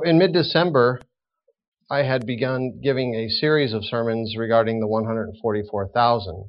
in mid-December, I had begun giving a series of sermons regarding the 144,000.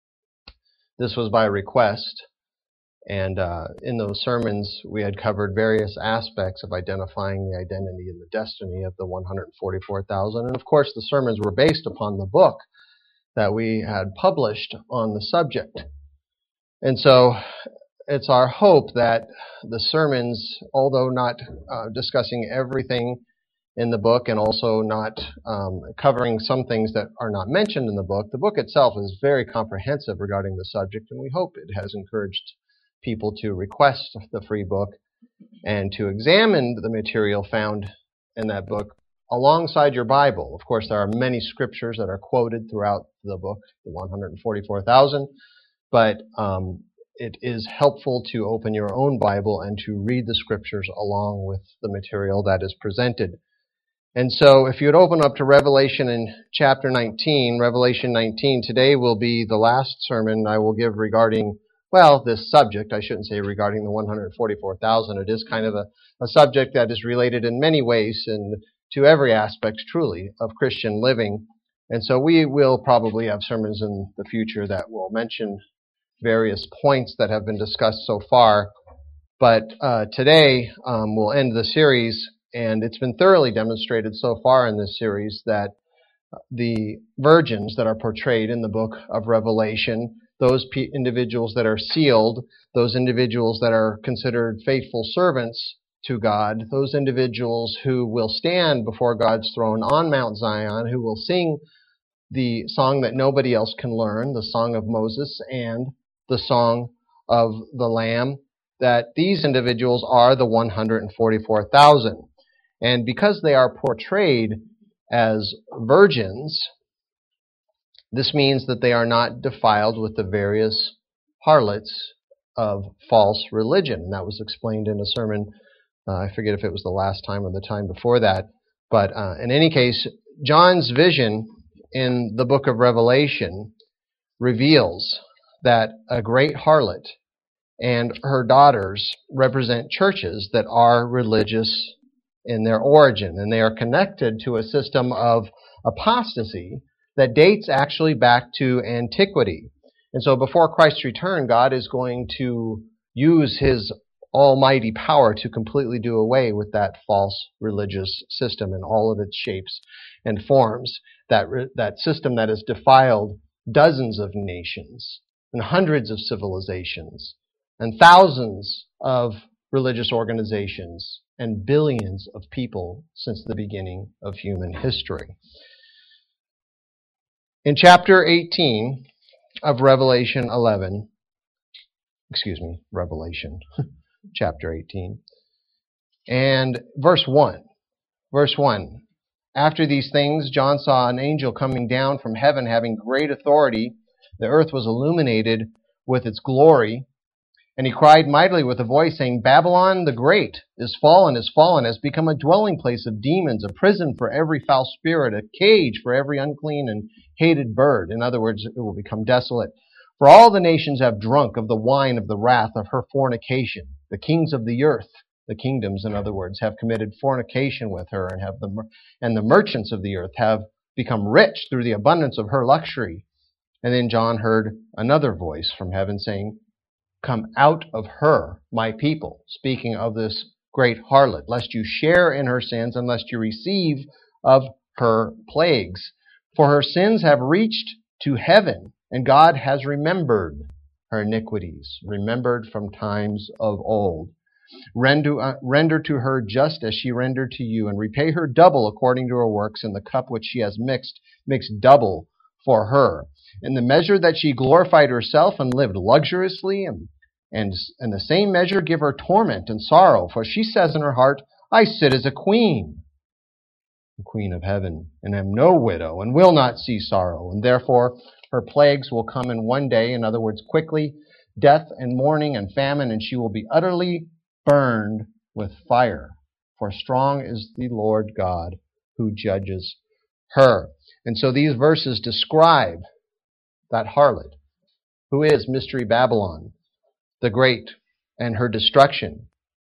This was by request, and in those sermons we had covered various aspects of identifying the identity and the destiny of the 144,000. And of course the sermons were based upon the book that we had published on the subject. And so it's our hope that the sermons, although not discussing everything in the book and also not covering some things that are not mentioned in the book itself is very comprehensive regarding the subject, and we hope it has encouraged people to request the free book and to examine the material found in that book alongside your Bible. Of course, there are many scriptures that are quoted throughout the book, the 144,000, but it is helpful to open your own Bible and to read the scriptures along with the material that is presented. And so if you would open up to Revelation in chapter 19, Revelation 19, today will be the last sermon I will give regarding, this subject. I shouldn't say regarding the 144,000. It is kind of a subject that is related in many ways and to every aspect, truly, of Christian living. And so we will probably have sermons in the future that will mention various points that have been discussed so far. But today we'll end the series. And it's been thoroughly demonstrated so far in this series that the virgins that are portrayed in the book of Revelation, those individuals that are sealed, those individuals that are considered faithful servants to God, those individuals who will stand before God's throne on Mount Zion, who will sing the song that nobody else can learn, the song of Moses and the song of the Lamb, that these individuals are the 144,000. And because they are portrayed as virgins, this means that they are not defiled with the various harlots of false religion. And that was explained in a sermon, I forget if it was the last time or the time before that. But in any case, John's vision in the book of Revelation reveals that a great harlot and her daughters represent churches that are religious in their origin, and they are connected to a system of apostasy that dates actually back to antiquity. And so before Christ's return, God is going to use His almighty power to completely do away with that false religious system in all of its shapes and forms, that system that has defiled dozens of nations and hundreds of civilizations and thousands of religious organizations and billions of people since the beginning of human history. In chapter 18 of Revelation chapter 18, and verse 1. After these things, John saw an angel coming down from heaven having great authority. The earth was illuminated with its glory. And he cried mightily with a voice, saying, Babylon the Great is fallen, has become a dwelling place of demons, a prison for every foul spirit, a cage for every unclean and hated bird. In other words, it will become desolate. For all the nations have drunk of the wine of the wrath of her fornication. The kings of the earth, the kingdoms, in other words, have committed fornication with her, and the merchants of the earth have become rich through the abundance of her luxury. And then John heard another voice from heaven saying, Come out of her, my people, speaking of this great harlot, lest you share in her sins and lest you receive of her plagues. For her sins have reached to heaven, and God has remembered her iniquities, remembered from times of old. Render to her just as she rendered to you, and repay her double according to her works, and the cup which she has mix double for her. In the measure that she glorified herself and lived luxuriously, and in the same measure give her torment and sorrow. For she says in her heart, I sit as a queen, the queen of heaven, and am no widow, and will not see sorrow. And therefore her plagues will come in one day, in other words, quickly, death and mourning and famine, and she will be utterly burned with fire. For strong is the Lord God who judges her. And so these verses describe that harlot, who is Mystery Babylon the Great, and her destruction.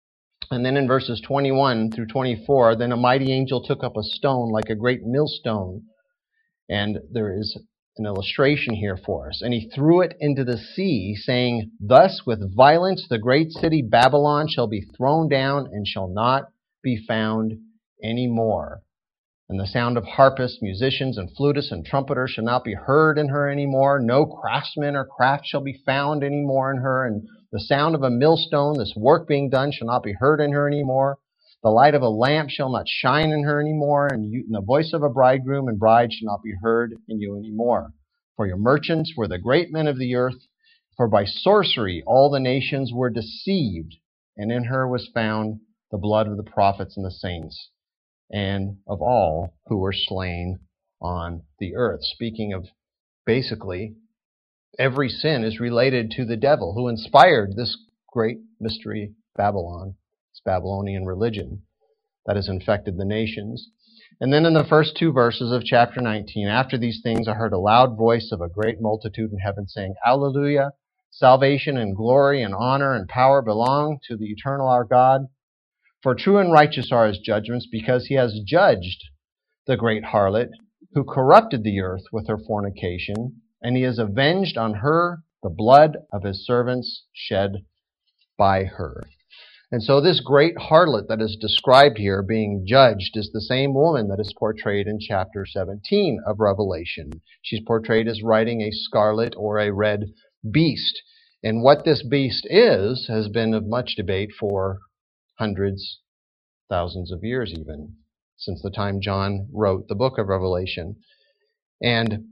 And then in verses 21 through 24, then a mighty angel took up a stone like a great millstone. And there is an illustration here for us. And he threw it into the sea, saying, "Thus with violence the great city Babylon shall be thrown down and shall not be found any more. And the sound of harpists, musicians, and flutists, and trumpeters shall not be heard in her any more. No craftsman or craft shall be found any more in her. And the sound of a millstone, this work being done, shall not be heard in her any more. The light of a lamp shall not shine in her any more. And the voice of a bridegroom and bride shall not be heard in you any more. For your merchants were the great men of the earth. For by sorcery all the nations were deceived. And in her was found the blood of the prophets and the saints, and of all who were slain on the earth." Speaking of, basically, every sin is related to the devil who inspired this great mystery Babylon, this Babylonian religion that has infected the nations. And then in the first two verses of chapter 19, "After these things I heard a loud voice of a great multitude in heaven saying, Alleluia, salvation and glory and honor and power belong to the eternal our God. For true and righteous are his judgments, because he has judged the great harlot who corrupted the earth with her fornication, and he has avenged on her the blood of his servants shed by her." And so this great harlot that is described here being judged is the same woman that is portrayed in chapter 17 of Revelation. She's portrayed as riding a scarlet or a red beast. And what this beast is has been of much debate for hundreds, thousands of years even, since the time John wrote the book of Revelation. And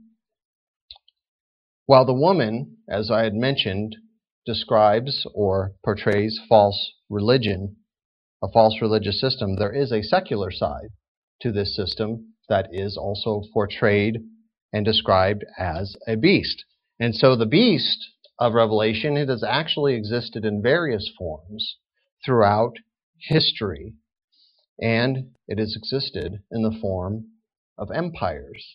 while the woman, as I had mentioned, describes or portrays false religion, a false religious system, there is a secular side to this system that is also portrayed and described as a beast. And so the beast of Revelation, it has actually existed in various forms throughout history, and it has existed in the form of empires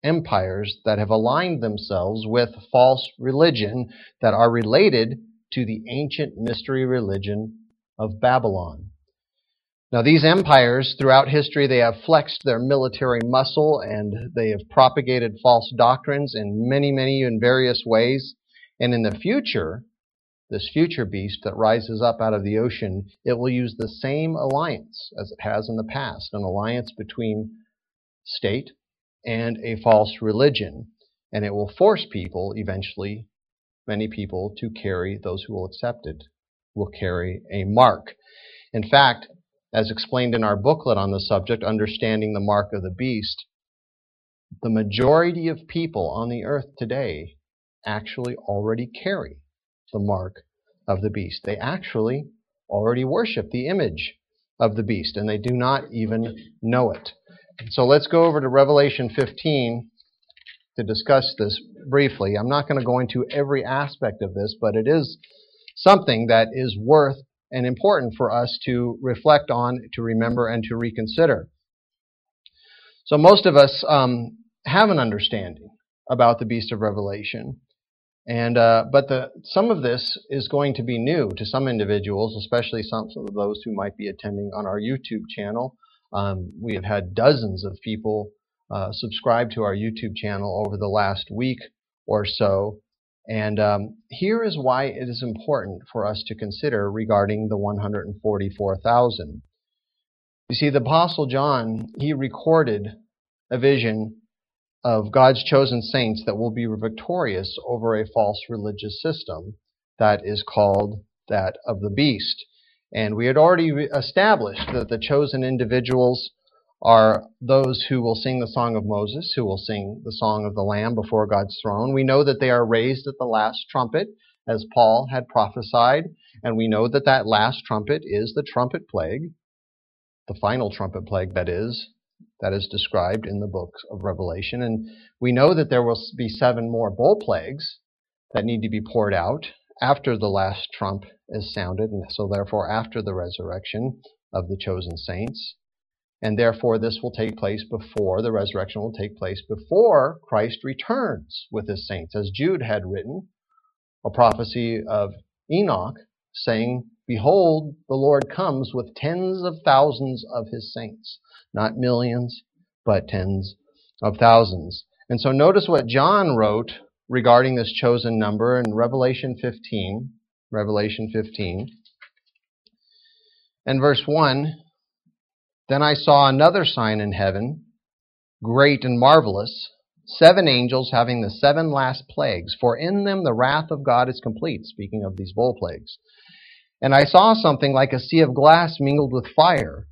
that have aligned themselves with false religion that are related to the ancient mystery religion of Babylon. Now, these empires throughout history, they have flexed their military muscle and they have propagated false doctrines in many and various ways. And in the future, this future beast that rises up out of the ocean, it will use the same alliance as it has in the past, an alliance between state and a false religion. And it will force people, eventually, many people, to carry, those who will accept it, will carry a mark. In fact, as explained in our booklet on the subject, Understanding the Mark of the Beast, the majority of people on the earth today actually already carry the mark of the beast. They actually already worship the image of the beast, and they do not even know it. So let's go over to Revelation 15 to discuss this briefly. I'm not going to go into every aspect of this, but it is something that is worth and important for us to reflect on, to remember, and to reconsider. So most of us have an understanding about the beast of Revelation. But some of this is going to be new to some individuals, especially some of those who might be attending on our YouTube channel. We have had dozens of people subscribe to our YouTube channel over the last week or so. And here is why it is important for us to consider regarding the 144,000. You see, the Apostle John, he recorded a vision of God's chosen saints that will be victorious over a false religious system that is called that of the beast. And we had already established that the chosen individuals are those who will sing the song of Moses, who will sing the song of the Lamb before God's throne. We know that they are raised at the last trumpet, as Paul had prophesied, and we know that that last trumpet is the trumpet plague, the final trumpet plague, that is described in the book of Revelation. And we know that there will be 7 more bowl plagues that need to be poured out after the last trump is sounded, and so therefore after the resurrection of the chosen saints. And therefore this will take place before, the resurrection will take place before Christ returns with his saints. As Jude had written, a prophecy of Enoch saying behold, the Lord comes with tens of thousands of his saints. Not millions, but tens of thousands. And so notice what John wrote regarding this chosen number in Revelation 15. Revelation 15. And verse 1, Then I saw another sign in heaven, great and marvelous, 7 angels having the 7 last plagues, for in them the wrath of God is complete, speaking of these bowl plagues. And I saw something like a sea of glass mingled with fire,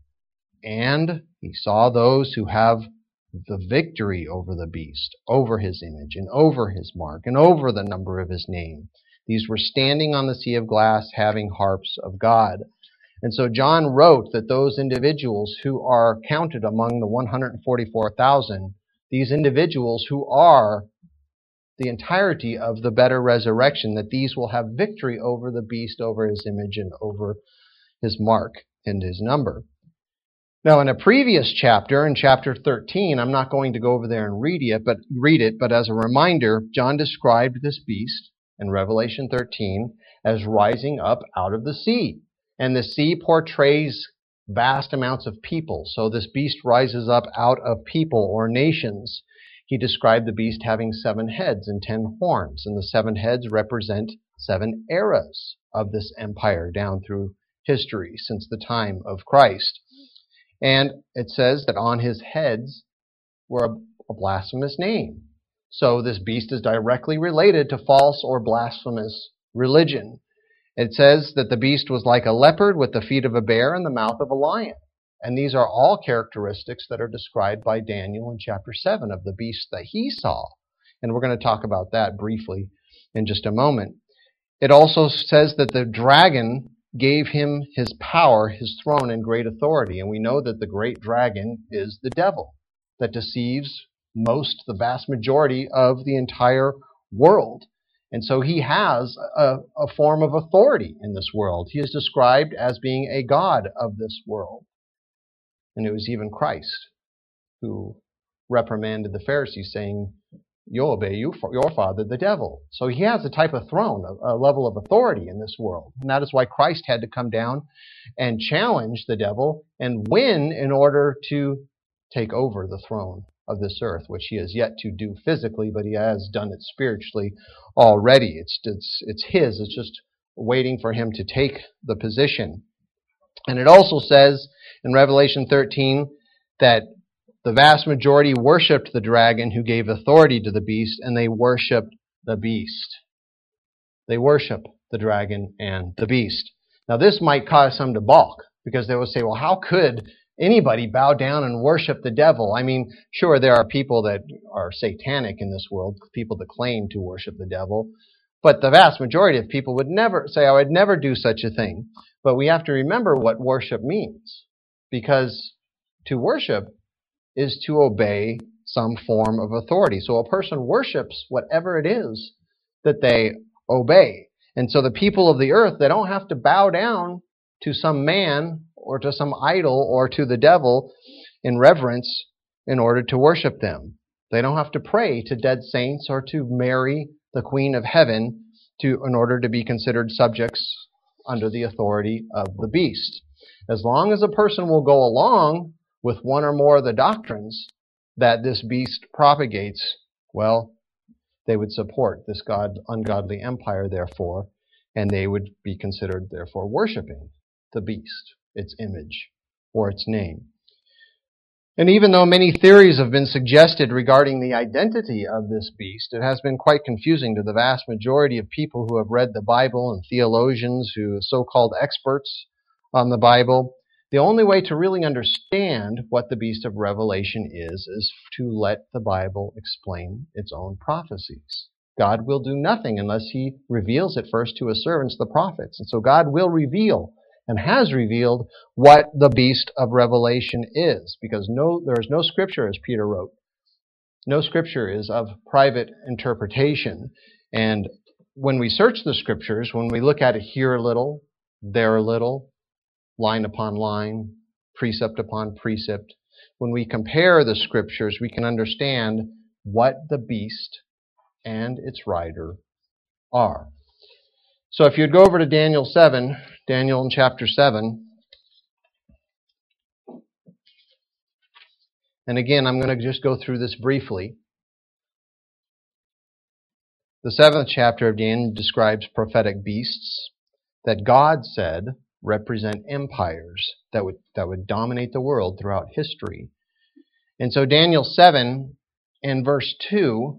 and he saw those who have the victory over the beast, over his image, and over his mark, and over the number of his name. These were standing on the sea of glass, having harps of God. And so John wrote that those individuals who are counted among the 144,000, these individuals who are the entirety of the better resurrection, that these will have victory over the beast, over his image, and over his mark and his number. Now, in a previous chapter, in chapter 13, I'm not going to go over there and read it, but as a reminder, John described this beast in Revelation 13 as rising up out of the sea. And the sea portrays vast amounts of people. So this beast rises up out of people or nations. He described the beast having 7 heads and 10 horns. And the 7 heads represent 7 eras of this empire down through history since the time of Christ. And it says that on his heads were a blasphemous name. So this beast is directly related to false or blasphemous religion. It says that the beast was like a leopard with the feet of a bear and the mouth of a lion. And these are all characteristics that are described by Daniel in chapter 7 of the beast that he saw. And we're going to talk about that briefly in just a moment. It also says that the dragon gave him his power, his throne, and great authority. And we know that the great dragon is the devil that deceives the vast majority of the entire world. And so he has a form of authority in this world. He is described as being a god of this world. And it was even Christ who reprimanded the Pharisees, saying, "You obey your father, the devil." So he has a type of throne, a level of authority in this world. And that is why Christ had to come down and challenge the devil and win in order to take over the throne of this earth, which he has yet to do physically, but he has done it spiritually already. It's his. It's just waiting for him to take the position. And it also says in Revelation 13 that the vast majority worshipped the dragon who gave authority to the beast, and they worshipped the beast. They worship the dragon and the beast. Now this might cause some to balk, because they will say, well, how could anybody bow down and worship the devil? I mean, sure, there are people that are satanic in this world, people that claim to worship the devil, but the vast majority of people would never say, I would never do such a thing. But we have to remember what worship means, because to worship is to obey some form of authority. So a person worships whatever it is that they obey. And so the people of the earth, they don't have to bow down to some man or to some idol or to the devil in reverence in order to worship them. They don't have to pray to dead saints or to Mary, the Queen of Heaven, in order to be considered subjects under the authority of the beast. As long as a person will go along with one or more of the doctrines that this beast propagates, well, they would support this ungodly empire, therefore, and they would be considered, therefore, worshiping the beast, its image, or its name. And even though many theories have been suggested regarding the identity of this beast, it has been quite confusing to the vast majority of people who have read the Bible and theologians, so-called experts on the Bible. The only way to really understand what the beast of Revelation is to let the Bible explain its own prophecies. God will do nothing unless he reveals it first to his servants, the prophets. And so God will reveal and has revealed what the beast of Revelation is, because there is no scripture, as Peter wrote. No scripture is of private interpretation. And when we search the scriptures, when we look at it here a little, there a little, line upon line, precept upon precept, when we compare the scriptures, we can understand what the beast and its rider are. So if you'd go over to Daniel 7, Daniel in chapter 7, and again, I'm going to just go through this briefly. The 7th chapter of Daniel describes prophetic beasts that God said represent empires that would dominate the world throughout history. And so Daniel 7 and verse 2,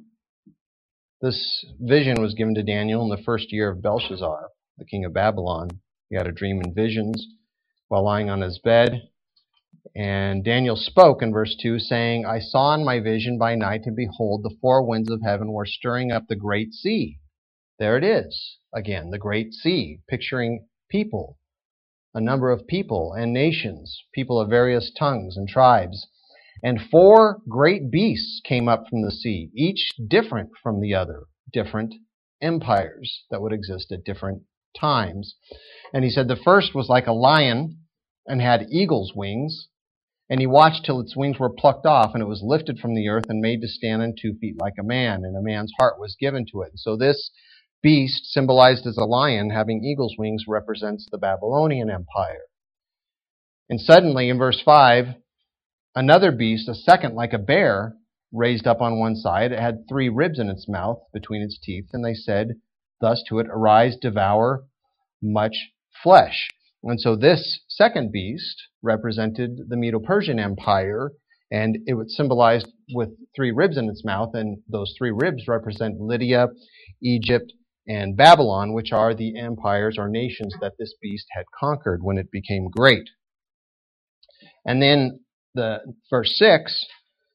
this vision was given to Daniel in the first year of Belshazzar, the king of Babylon. He had a dream and visions while lying on his bed. And Daniel spoke in verse 2, saying, I saw in my vision by night, and behold, the four winds of heaven were stirring up the great sea. There it is, again, the great sea, picturing people, a number of people and nations, people of various tongues and tribes. And four great beasts came up from the sea, each different from the other, different empires that would exist at different times. And he said the first was like a lion and had eagle's wings. And he watched till its wings were plucked off, and it was lifted from the earth and made to stand on 2 feet like a man, and a man's heart was given to it. And so this beast, symbolized as a lion having eagle's wings, represents the Babylonian Empire. And suddenly, in verse 5, another beast, a second like a bear, raised up on one side. It had 3 ribs in its mouth between its teeth, and they said thus to it, Arise, devour much flesh. And so this second beast represented the Medo-Persian Empire, and it was symbolized with 3 ribs in its mouth, and those 3 ribs represent Lydia, Egypt, and Babylon, which are the empires or nations that this beast had conquered when it became great. And then the verse 6,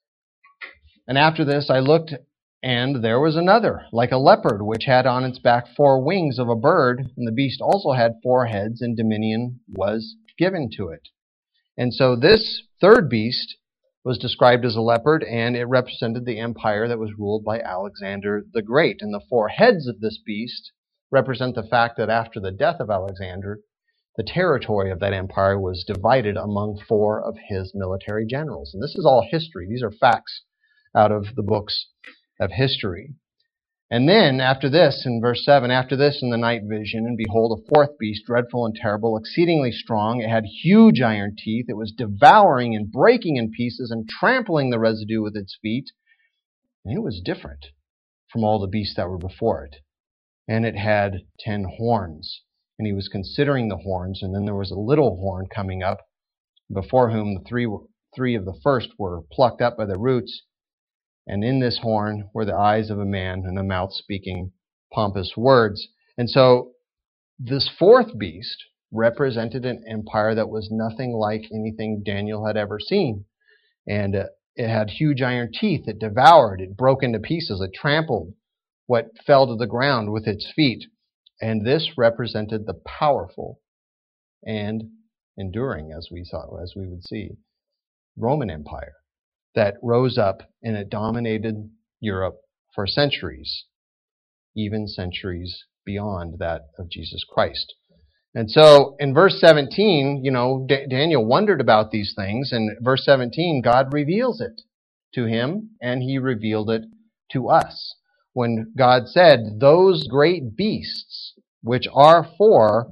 and after this I looked, and there was another, like a leopard, which had on its back 4 wings of a bird, and the beast also had 4 heads, and dominion was given to it. And so this third beast was described as a leopard, and it represented the empire that was ruled by Alexander the Great. And the 4 heads of this beast represent the fact that after the death of Alexander, the territory of that empire was divided among 4 of his military generals. And this is all history. These are facts out of the books of history. And then, after this, in verse 7, after this in the night vision, and behold, a 4th beast, dreadful and terrible, exceedingly strong. It had huge iron teeth. It was devouring and breaking in pieces and trampling the residue with its feet. And it was different from all the beasts that were before it. And it had 10 horns. And he was considering the horns, and then there was a little horn coming up, before whom the three of the first were plucked up by the roots. And in this horn were the eyes of a man and a mouth speaking pompous words. And so this 4th beast represented an empire that was nothing like anything Daniel had ever seen. And it had huge iron teeth. It devoured. It broke into pieces. It trampled what fell to the ground with its feet. And this represented the powerful and enduring, as we would see, Roman Empire that rose up and it dominated Europe for centuries, even centuries beyond that of Jesus Christ. And so in verse 17, Daniel wondered about these things, and verse 17, God reveals it to him, and he revealed it to us. When God said, those great beasts, which are 4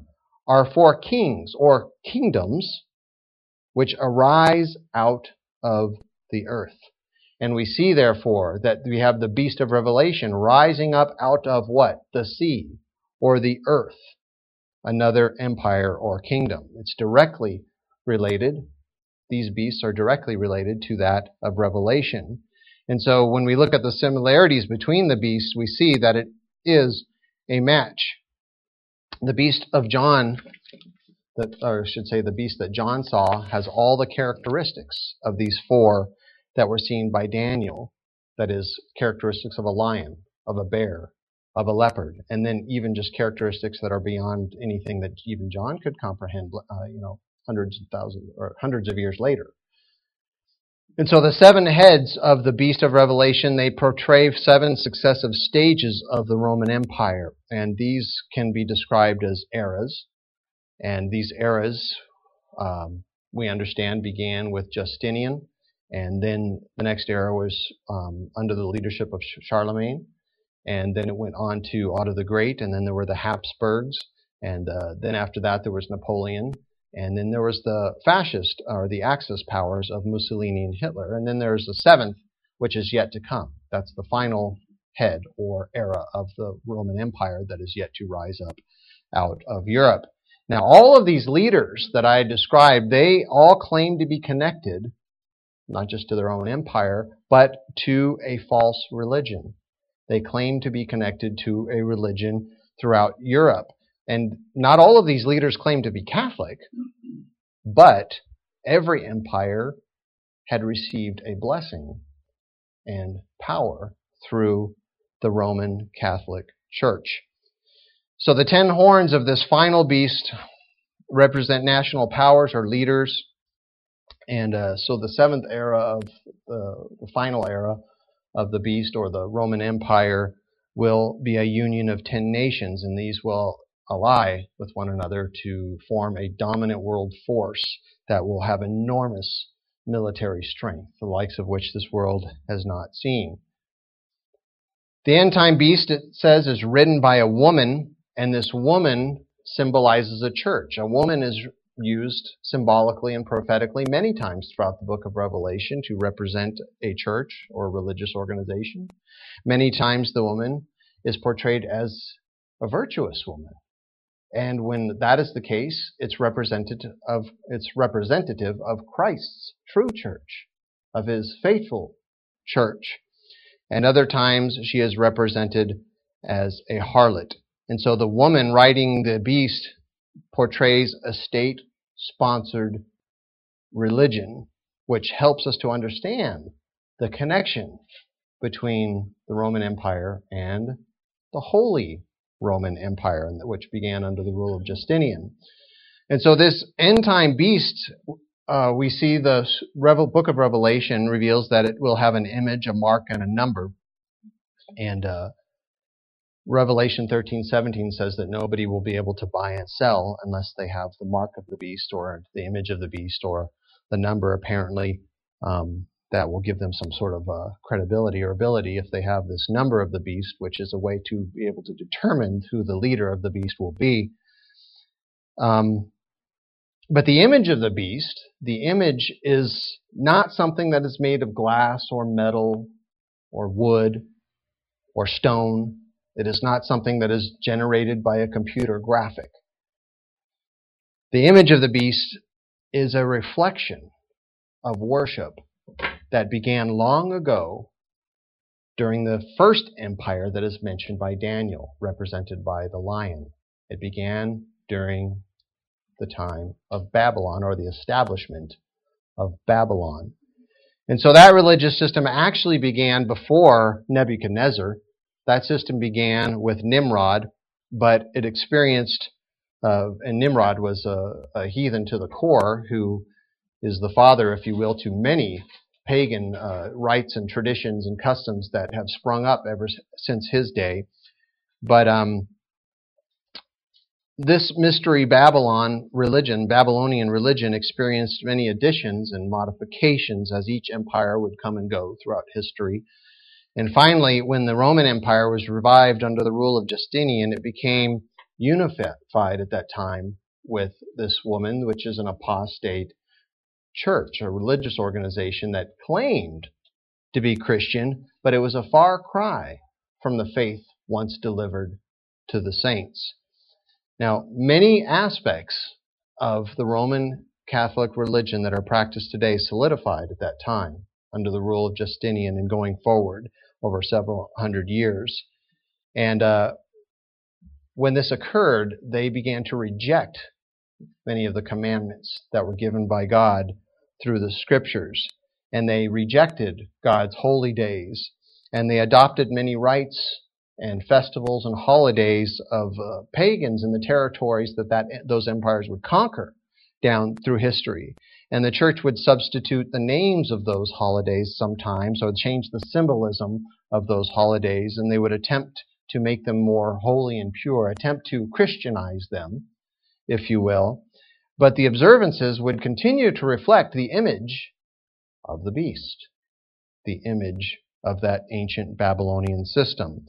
kings or kingdoms, which arise out of the earth. And we see, therefore, that we have the beast of Revelation rising up out of what? The sea or the earth, another empire or kingdom. It's directly related. These beasts are directly related to that of Revelation. And so when we look at the similarities between the beasts, we see that it is a match. The beast of John, the beast that John saw, has all the characteristics of these 4 that were seen by Daniel. That is, characteristics of a lion, of a bear, of a leopard, and then even just characteristics that are beyond anything that even John could comprehend, hundreds of years later. And so the 7 heads of the beast of Revelation, they portray 7 successive stages of the Roman Empire, and these can be described as eras. And these eras, we understand, began with Justinian, and then the next era was under the leadership of Charlemagne, and then it went on to Otto the Great, and then there were the Habsburgs, and then after that there was Napoleon, and then there was the fascist, or the Axis powers of Mussolini and Hitler, and then there's the seventh, which is yet to come. That's the final head or era of the Roman Empire that is yet to rise up out of Europe. Now, all of these leaders that I described, they all claim to be connected, not just to their own empire, but to a false religion. They claim to be connected to a religion throughout Europe. And not all of these leaders claim to be Catholic, but every empire had received a blessing and power through the Roman Catholic Church. So the 10 horns of this final beast represent national powers or leaders. And so the seventh era of the final era of the beast or the Roman Empire will be a union of 10 nations, and these will ally with one another to form a dominant world force that will have enormous military strength, the likes of which this world has not seen. The end-time beast, it says, is ridden by a woman, and this woman symbolizes a church. A woman is used symbolically and prophetically many times throughout the book of Revelation to represent a church or a religious organization. Many times the woman is portrayed as a virtuous woman. And when that is the case, it's representative of Christ's true church, of his faithful church. And other times she is represented as a harlot. And so the woman riding the beast portrays a state-sponsored religion, which helps us to understand the connection between the Roman Empire and the Holy Roman Empire, which began under the rule of Justinian. And so this end-time beast, we see the book of Revelation reveals that it will have an image, a mark, and a number. And Revelation 13:17 says that nobody will be able to buy and sell unless they have the mark of the beast or the image of the beast or the number, apparently, that will give them some sort of credibility or ability if they have this number of the beast, which is a way to be able to determine who the leader of the beast will be. But the image of the beast, the image is not something that is made of glass or metal or wood or stone. It is not something that is generated by a computer graphic. The image of the beast is a reflection of worship that began long ago during the first empire that is mentioned by Daniel, represented by the lion. It began during the time of Babylon, or the establishment of Babylon. And so that religious system actually began before Nebuchadnezzar. That system began with Nimrod, but it experienced, and Nimrod was a heathen to the core, who is the father, if you will, to many pagan rites and traditions and customs that have sprung up ever since his day. But this mystery Babylonian religion, experienced many additions and modifications as each empire would come and go throughout history. And finally, when the Roman Empire was revived under the rule of Justinian, it became unified at that time with this woman, which is an apostate church, a religious organization that claimed to be Christian, but it was a far cry from the faith once delivered to the saints. Now, many aspects of the Roman Catholic religion that are practiced today solidified at that time under the rule of Justinian and going forward over several hundred years. And when this occurred, they began to reject many of the commandments that were given by God through the scriptures. And they rejected God's holy days. And they adopted many rites and festivals and holidays of pagans in the territories that those empires would conquer down through history. And the church would substitute the names of those holidays sometimes, or change the symbolism of those holidays, and they would attempt to make them more holy and pure, attempt to Christianize them, if you will. But the observances would continue to reflect the image of the beast, the image of that ancient Babylonian system.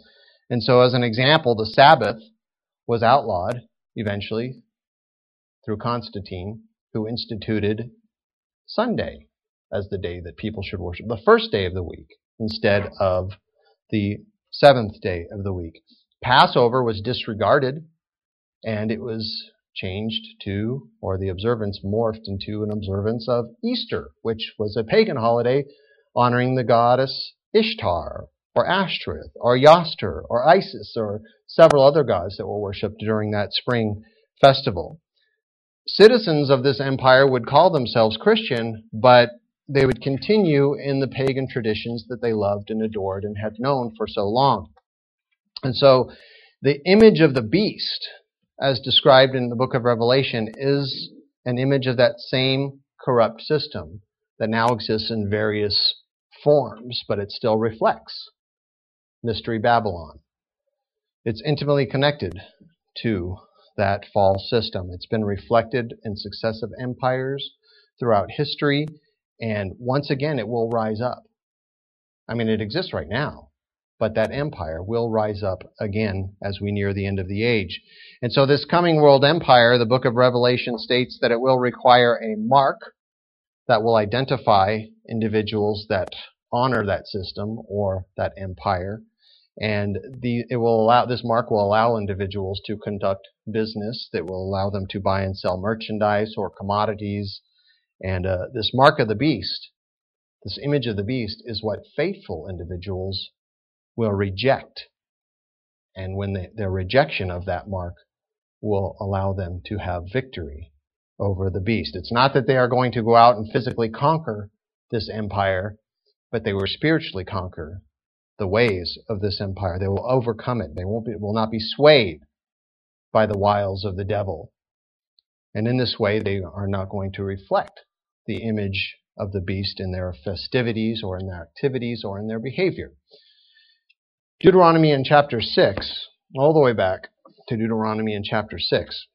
And so as an example, the Sabbath was outlawed eventually through Constantine, who instituted Sunday as the day that people should worship, the first day of the week instead of the seventh day of the week. Passover was disregarded, and it was changed to, or the observance morphed into an observance of Easter, which was a pagan holiday honoring the goddess Ishtar, or Ashtoreth, or Yastur, or Isis, or several other gods that were worshipped during that spring festival. Citizens of this empire would call themselves Christian, but they would continue in the pagan traditions that they loved and adored and had known for so long. And so the image of the beast, as described in the book of Revelation, is an image of that same corrupt system that now exists in various forms, but it still reflects Mystery Babylon. It's intimately connected to that false system. It's been reflected in successive empires throughout history, and once again it will rise up. I mean, it exists right now, but that empire will rise up again as we near the end of the age. And so this coming world empire, the book of Revelation states that it will require a mark that will identify individuals that honor that system or that empire. And this mark will allow individuals to conduct business, that will allow them to buy and sell merchandise or commodities. And this mark of the beast, this image of the beast, is what faithful individuals will reject. And when their rejection of that mark will allow them to have victory over the beast. It's not that they are going to go out and physically conquer this empire, but they will spiritually conquer the ways of this empire. They will overcome it. They will not be swayed by the wiles of the devil. And in this way, they are not going to reflect the image of the beast in their festivities or in their activities or in their behavior. Deuteronomy in chapter 6, all the way back to Deuteronomy in chapter 6.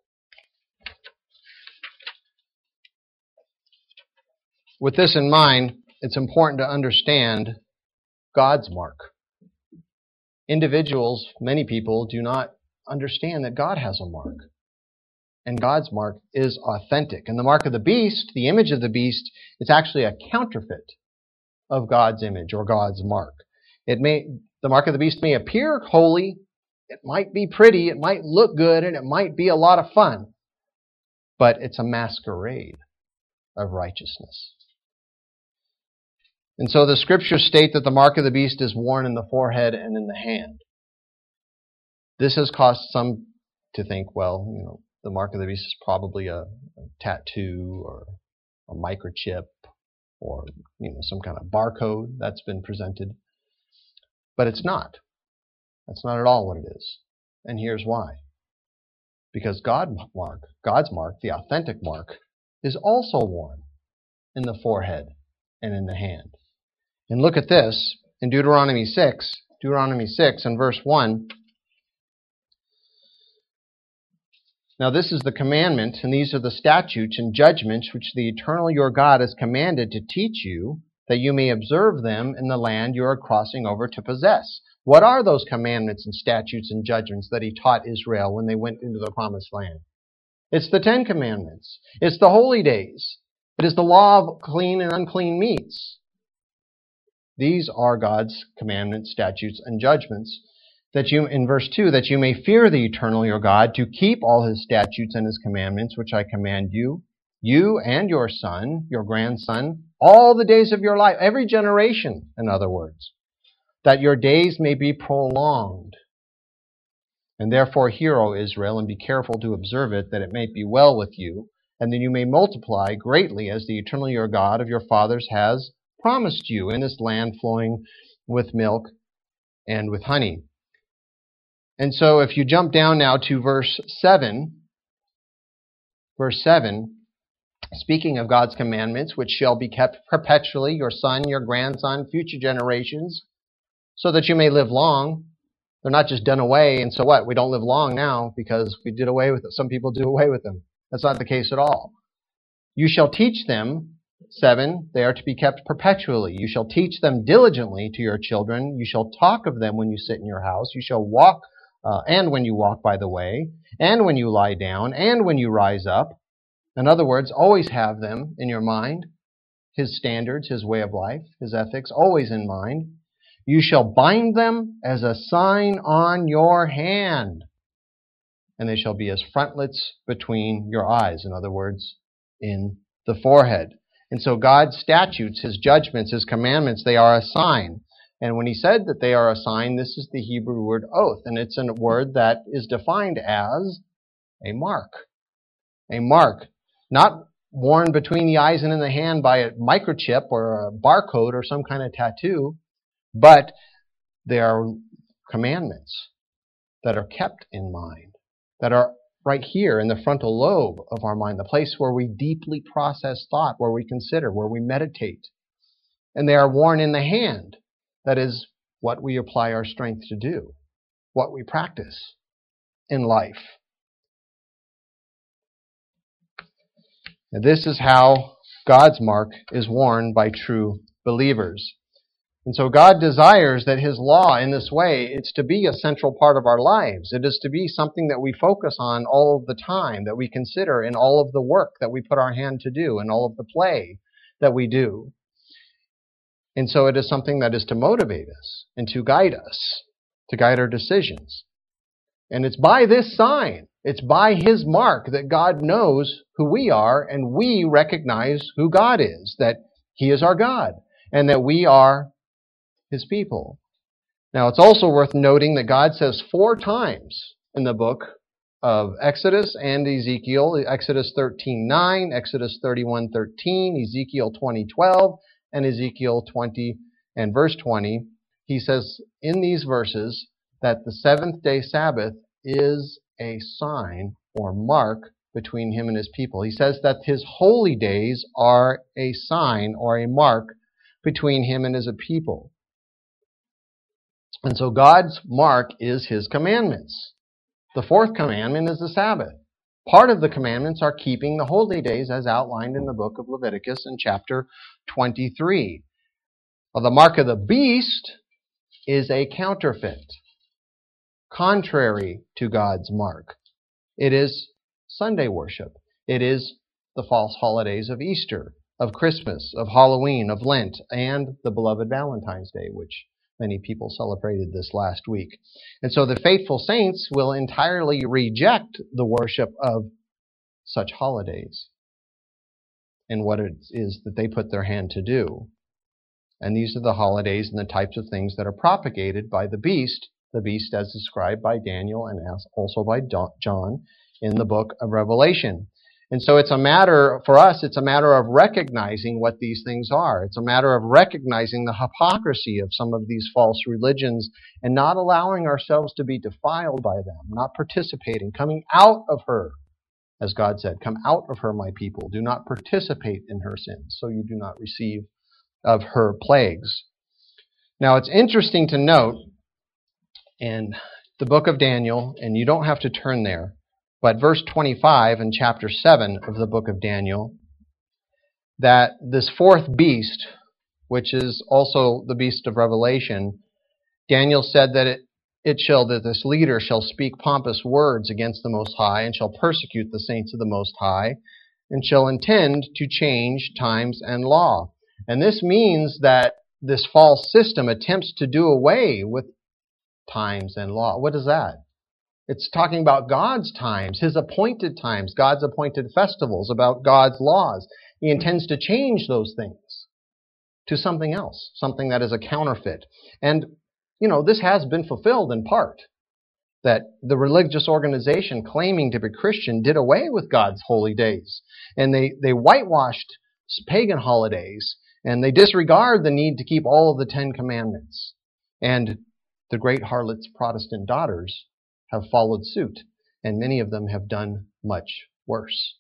With this in mind, it's important to understand God's mark. Individuals, many people, do not understand that God has a mark. And God's mark is authentic. And the mark of the beast, the image of the beast, is actually a counterfeit of God's image or God's mark. The mark of the beast may appear holy, it might be pretty, it might look good, and it might be a lot of fun, but it's a masquerade of righteousness. And so the scriptures state that the mark of the beast is worn in the forehead and in the hand. This has caused some to think, well, the mark of the beast is probably a tattoo or a microchip or some kind of barcode that's been presented. But it's not. That's not at all what it is. And here's why. Because God's mark, the authentic mark, is also worn in the forehead and in the hand. And look at this in Deuteronomy 6 and verse 1. Now this is the commandment, and these are the statutes and judgments which the Eternal your God has commanded to teach you, that you may observe them in the land you are crossing over to possess. What are those commandments and statutes and judgments that he taught Israel when they went into the promised land? It's the 10 Commandments. It's the holy days. It is the law of clean and unclean meats. These are God's commandments, statutes, and judgments, that you, in verse 2, that you may fear the Eternal your God, to keep all his statutes and his commandments, which I command you, you and your son, your grandson, all the days of your life, every generation, in other words, that your days may be prolonged. And therefore hear, O Israel, and be careful to observe it, that it may be well with you, and that you may multiply greatly, as the Eternal your God of your fathers has promised you, in this land flowing with milk and with honey. And so if you jump down now to verse 7, speaking of God's commandments, which shall be kept perpetually, your son, your grandson, future generations, so that you may live long. They're not just done away, and so what? We don't live long now because we did away with it. Some people do away with them. That's not the case at all. You shall teach them 7, they are to be kept perpetually. You shall teach them diligently to your children. You shall talk of them when you sit in your house. You shall walk, and when you walk by the way, and when you lie down, and when you rise up. In other words, always have them in your mind. His standards, his way of life, his ethics, always in mind. You shall bind them as a sign on your hand, and they shall be as frontlets between your eyes. In other words, in the forehead. And so God's statutes, his judgments, his commandments, they are a sign. And when he said that they are a sign, this is the Hebrew word oath. And it's a word that is defined as a mark. A mark. Not worn between the eyes and in the hand by a microchip or a barcode or some kind of tattoo, but they are commandments that are kept in mind, that are right here in the frontal lobe of our mind, the place where we deeply process thought, where we consider, where we meditate. And they are worn in the hand. That is what we apply our strength to do, what we practice in life. And this is how God's mark is worn by true believers. And so God desires that his law in this way, it's to be a central part of our lives. It is to be something that we focus on all of the time, that we consider in all of the work that we put our hand to do, and all of the play that we do. And so it is something that is to motivate us and to guide us, to guide our decisions. And it's by this sign, it's by his mark that God knows who we are, and we recognize who God is, that he is our God, and that we are his people. Now, it's also worth noting that God says 4 times in the book of Exodus and Ezekiel, Exodus 13:9, Exodus 31:13, Ezekiel 20:12, and Ezekiel 20 and verse 20, he says in these verses that the seventh-day Sabbath is a sign or mark between him and his people. He says that his holy days are a sign or a mark between him and his people. And so God's mark is his commandments. The 4th commandment is the Sabbath. Part of the commandments are keeping the holy days as outlined in the book of Leviticus in chapter 23. Well, the mark of the beast is a counterfeit, contrary to God's mark. It is Sunday worship. It is the false holidays of Easter, of Christmas, of Halloween, of Lent, and the beloved Valentine's Day, which many people celebrated this last week. And so the faithful saints will entirely reject the worship of such holidays and what it is that they put their hand to do. And these are the holidays and the types of things that are propagated by the beast as described by Daniel and also by John in the book of Revelation. And so it's a matter, for us, it's a matter of recognizing what these things are. It's a matter of recognizing the hypocrisy of some of these false religions and not allowing ourselves to be defiled by them, not participating, coming out of her, as God said, come out of her, my people. Do not participate in her sins, so you do not receive of her plagues. Now, it's interesting to note in the book of Daniel, and you don't have to turn there, but verse 25 in chapter 7 of the book of Daniel, that this 4th beast, which is also the beast of Revelation, Daniel said that that this leader shall speak pompous words against the Most High, and shall persecute the saints of the Most High, and shall intend to change times and law. And this means that this false system attempts to do away with times and law. What is that? It's talking about God's times, his appointed times, God's appointed festivals, about God's laws. He intends to change those things to something else, something that is a counterfeit. And, this has been fulfilled in part, that the religious organization claiming to be Christian did away with God's holy days. And they whitewashed pagan holidays, and they disregard the need to keep all of the 10 Commandments. And the great harlot's Protestant daughters have followed suit, and many of them have done much worse.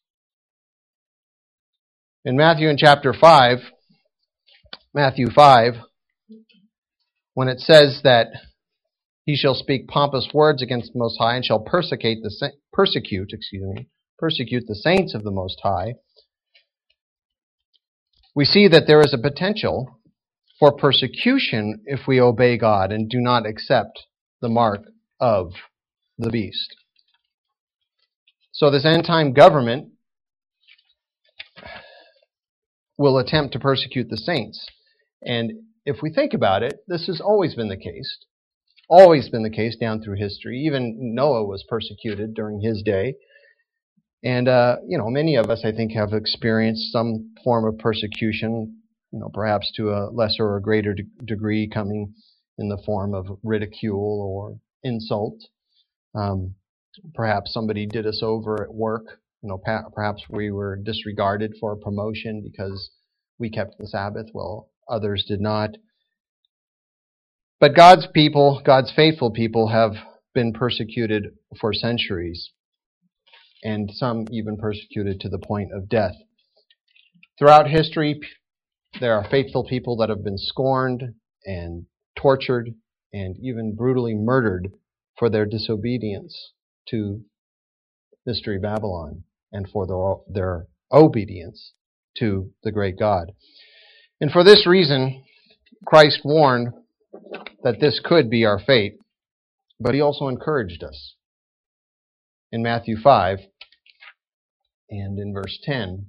In Matthew chapter 5, Matthew 5, when it says that he shall speak pompous words against the Most High and shall persecute the saints of the Most High, we see that there is a potential for persecution if we obey God and do not accept the mark of the beast. So this end-time government will attempt to persecute the saints. And if we think about it, this has always been the case. Always been the case down through history. Even Noah was persecuted during his day. And, many of us, I think, have experienced some form of persecution, perhaps to a lesser or greater degree, coming in the form of ridicule or insult. Perhaps somebody did us over at work. Perhaps we were disregarded for a promotion because we kept the Sabbath while others did not. But God's people, God's faithful people, have been persecuted for centuries, and some even persecuted to the point of death. Throughout history, there are faithful people that have been scorned and tortured and even brutally murdered for their disobedience to Mystery Babylon and for their obedience to the great God. And for this reason, Christ warned that this could be our fate, but he also encouraged us. In Matthew 5 and in verse 10,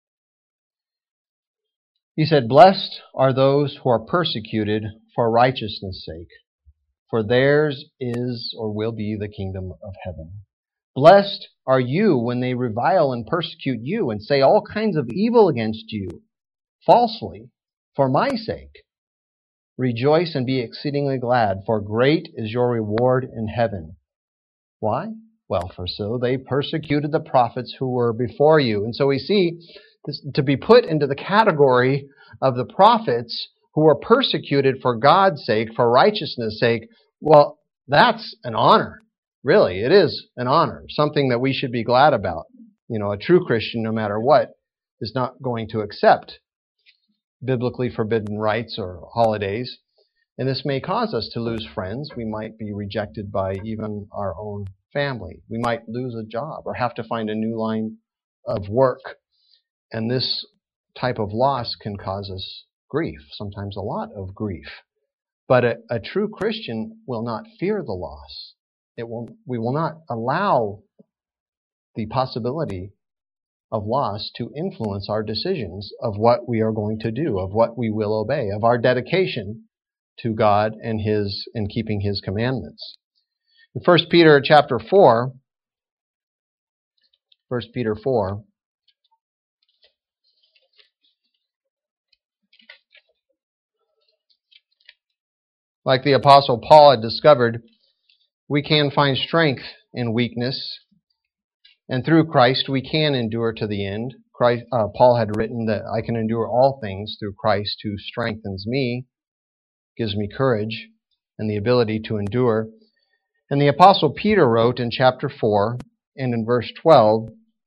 he said, "Blessed are those who are persecuted for righteousness' sake, for theirs is or will be the kingdom of heaven. Blessed are you when they revile and persecute you and say all kinds of evil against you falsely for my sake. Rejoice and be exceedingly glad, for great is your reward in heaven." Why? Well, for so they persecuted the prophets who were before you. And so we see this to be put into the category of the prophets who were persecuted for God's sake, for righteousness' sake. Well, that's an honor. Really, it is an honor, something that we should be glad about. A true Christian, no matter what, is not going to accept biblically forbidden rites or holidays. And this may cause us to lose friends. We might be rejected by even our own family. We might lose a job or have to find a new line of work. And this type of loss can cause us grief, sometimes a lot of grief. But a true Christian will not fear the loss. We will not allow the possibility of loss to influence our decisions of what we are going to do, of what we will obey, of our dedication to God and keeping His commandments. In 1 Peter chapter 4, 1 Peter 4, like the Apostle Paul had discovered, we can find strength in weakness, and through Christ we can endure to the end. Paul had written that I can endure all things through Christ who strengthens me, gives me courage and the ability to endure. And the Apostle Peter wrote in chapter 4 and in verse 12,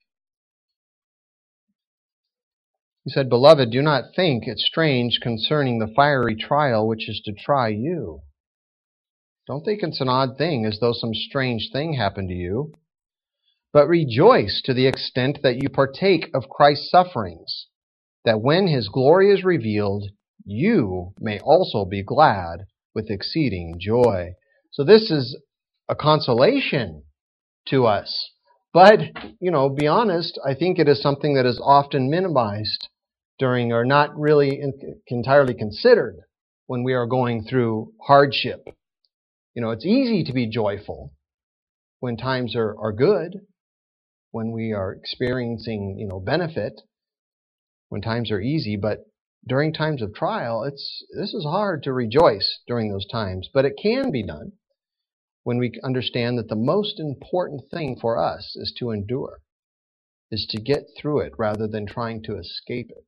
he said, "Beloved, do not think it strange concerning the fiery trial which is to try you." Don't think it's an odd thing as though some strange thing happened to you. "But rejoice to the extent that you partake of Christ's sufferings, that when His glory is revealed, you may also be glad with exceeding joy." So this is a consolation to us. But, be honest, I think it is something that is often minimized during, or not really entirely considered when we are going through hardship. It's easy to be joyful when times are good, when we are experiencing, benefit, when times are easy, but during times of trial, this is hard to rejoice during those times, but it can be done when we understand that the most important thing for us is to endure, is to get through it rather than trying to escape it.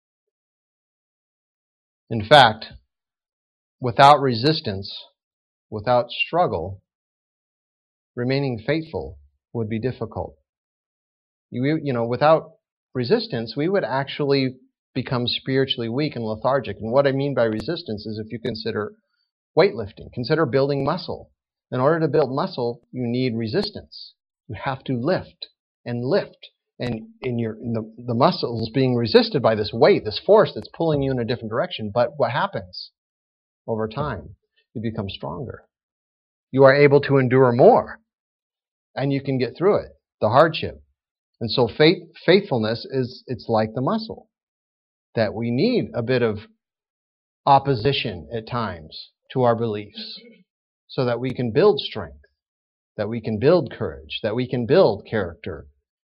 In fact, without resistance, without struggle, remaining faithful would be difficult. Without resistance, we would actually become spiritually weak and lethargic. And what I mean by resistance is if you consider weightlifting, consider building muscle. In order to build muscle, you need resistance. You have to lift and lift And the muscles being resisted by this weight, this force that's pulling you in a different direction. But what happens? Over time, you become stronger. You are able to endure more. And you can get through it, the hardship. And so faithfulness it's like the muscle. That we need a bit of opposition at times to our beliefs so that we can build strength, that we can build courage, that we can build character.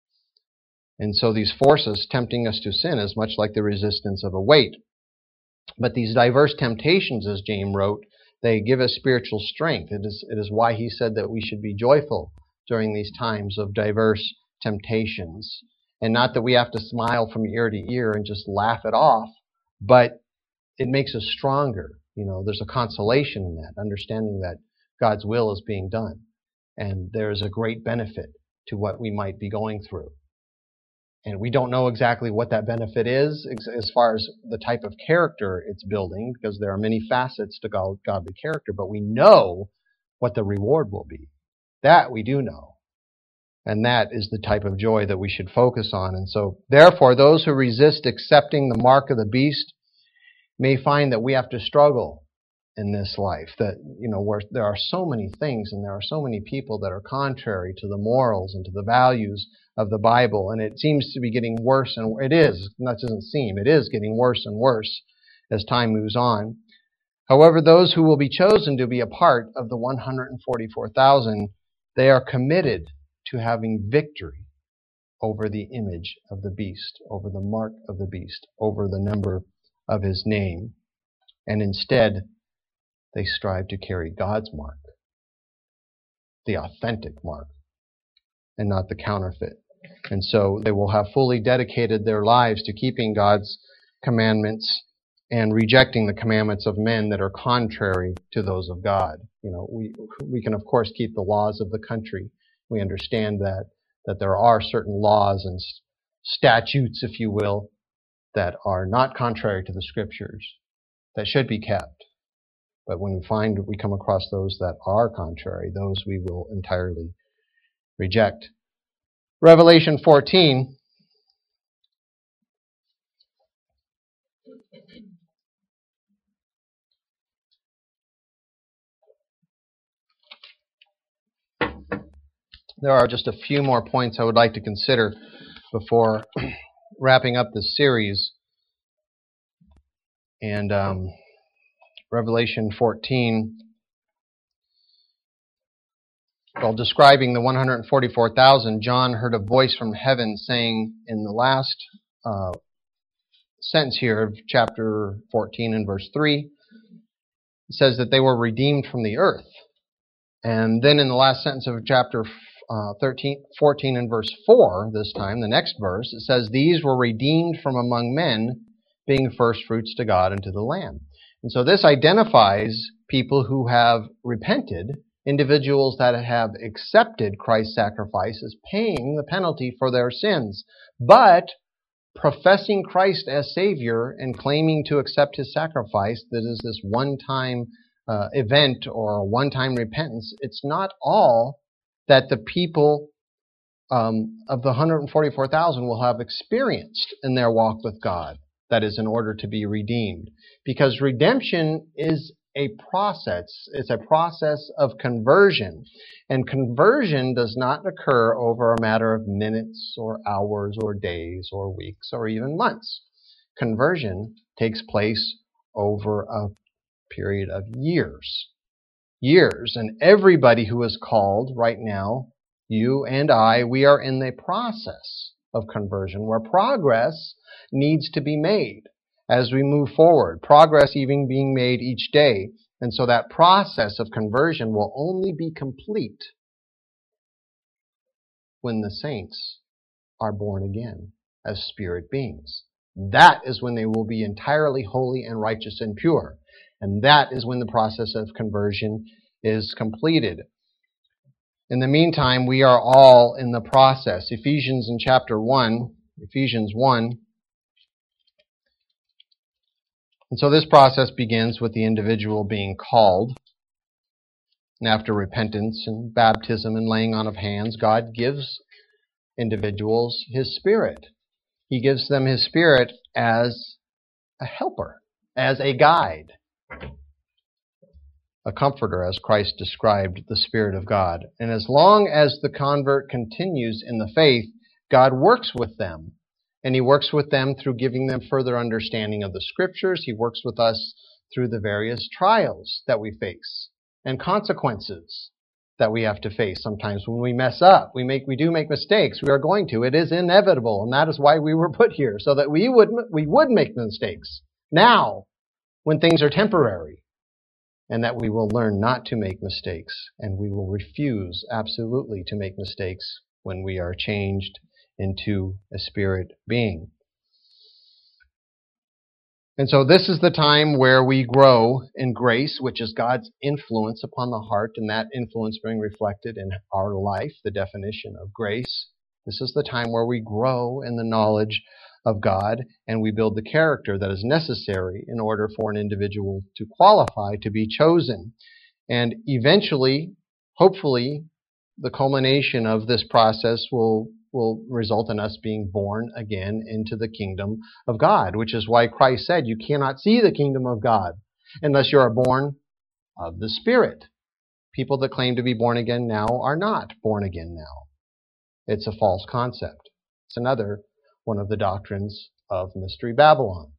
And so these forces tempting us to sin is much like the resistance of a weight. But these diverse temptations, as James wrote, they give us spiritual strength. It is why he said that we should be joyful during these times of diverse temptations. And not that we have to smile from ear to ear and just laugh it off, but it makes us stronger. There's a consolation in that, understanding that God's will is being done. And there's a great benefit to what we might be going through. And we don't know exactly what that benefit is as far as the type of character it's building, because there are many facets to godly character, but we know what the reward will be. That we do know. And that is the type of joy that we should focus on. And so, therefore, those who resist accepting the mark of the beast may find that we have to struggle in this life. That, where there are so many things and there are so many people that are contrary to the morals and to the values of the Bible. And it seems to be getting worse, and it is. That doesn't seem. It is getting worse and worse as time moves on. However, those who will be chosen to be a part of the 144,000, they are committed to having victory over the image of the beast, over the mark of the beast, over the number of his name. And instead, they strive to carry God's mark, the authentic mark, and not the counterfeit. And so they will have fully dedicated their lives to keeping God's commandments and rejecting the commandments of men that are contrary to those of God. We can of course keep the laws of the country. We understand that there are certain laws and statutes, if you will, that are not contrary to the Scriptures, that should be kept. But when we come across those that are contrary, those we will entirely reject. Revelation 14. There are just a few more points I would like to consider before wrapping up this series. And Revelation 14, while describing the 144,000, John heard a voice from heaven saying in the last sentence here of chapter 14 and verse 3, it says that they were redeemed from the earth. And then in the last sentence of chapter 14 and verse 4, this time, the next verse, it says, these were redeemed from among men, being first fruits to God and to the Lamb. And so this identifies people who have repented, individuals that have accepted Christ's sacrifice as paying the penalty for their sins, but professing Christ as Savior and claiming to accept His sacrifice, that is this one-time event or a one-time repentance. It's not all that the people of the 144,000 will have experienced in their walk with God. That is, in order to be redeemed. Because redemption is a process. It's a process of conversion. And conversion does not occur over a matter of minutes or hours or days or weeks or even months. Conversion takes place over a period of years. Years. And everybody who is called right now, you and I, we are in the process of conversion where progress needs to be made as we move forward. Progress even being made each day. And so that process of conversion will only be complete when the saints are born again as spirit beings. That is when they will be entirely holy and righteous and pure. And that is when the process of conversion is completed. In the meantime, we are all in the process. Ephesians 1. And so this process begins with the individual being called. And after repentance and baptism and laying on of hands, God gives individuals His Spirit. He gives them His Spirit as a helper, as a guide, a comforter, as Christ described the Spirit of God. And as long as the convert continues in the faith, God works with them. And He works with them through giving them further understanding of the Scriptures. He works with us through the various trials that we face and consequences that we have to face. Sometimes when we mess up, we do make mistakes. We are going to. It is inevitable, and that is why we were put here, so that we would make mistakes now when things are temporary, and that we will learn not to make mistakes, and we will refuse absolutely to make mistakes when we are changed into a spirit being. And so this is the time where we grow in grace, which is God's influence upon the heart, and that influence being reflected in our life, the definition of grace. This is the time where we grow in the knowledge of God, and we build the character that is necessary in order for an individual to qualify to be chosen. And eventually, hopefully, the culmination of this process will result in us being born again into the kingdom of God, which is why Christ said you cannot see the kingdom of God unless you are born of the Spirit. People that claim to be born again now are not born again now. It's a false concept. It's another one of the doctrines of Mystery Babylon.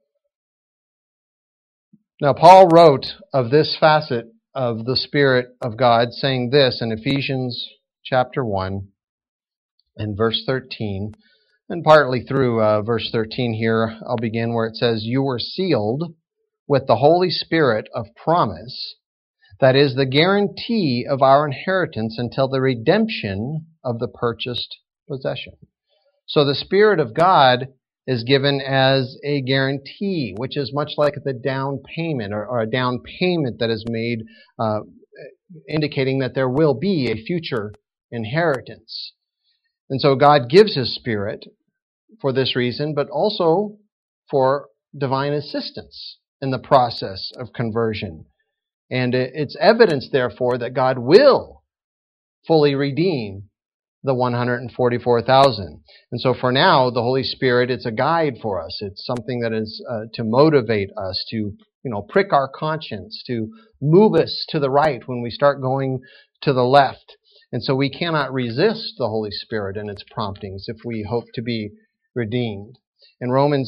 Now, Paul wrote of this facet of the Spirit of God, saying this in Ephesians chapter 1 and verse 13, and partly through verse 13 here, I'll begin where it says, "You were sealed with the Holy Spirit of promise, that is the guarantee of our inheritance until the redemption of the purchased possession." So the Spirit of God is given as a guarantee, which is much like the down payment or a down payment that is made, indicating that there will be a future inheritance. And so God gives His Spirit for this reason, but also for divine assistance in the process of conversion. And it's evidence, therefore, that God will fully redeem the 144,000. And so for now, the Holy Spirit, it's a guide for us. It's something that is to motivate us, to prick our conscience, to move us to the right when we start going to the left. And so we cannot resist the Holy Spirit and its promptings if we hope to be redeemed. In Romans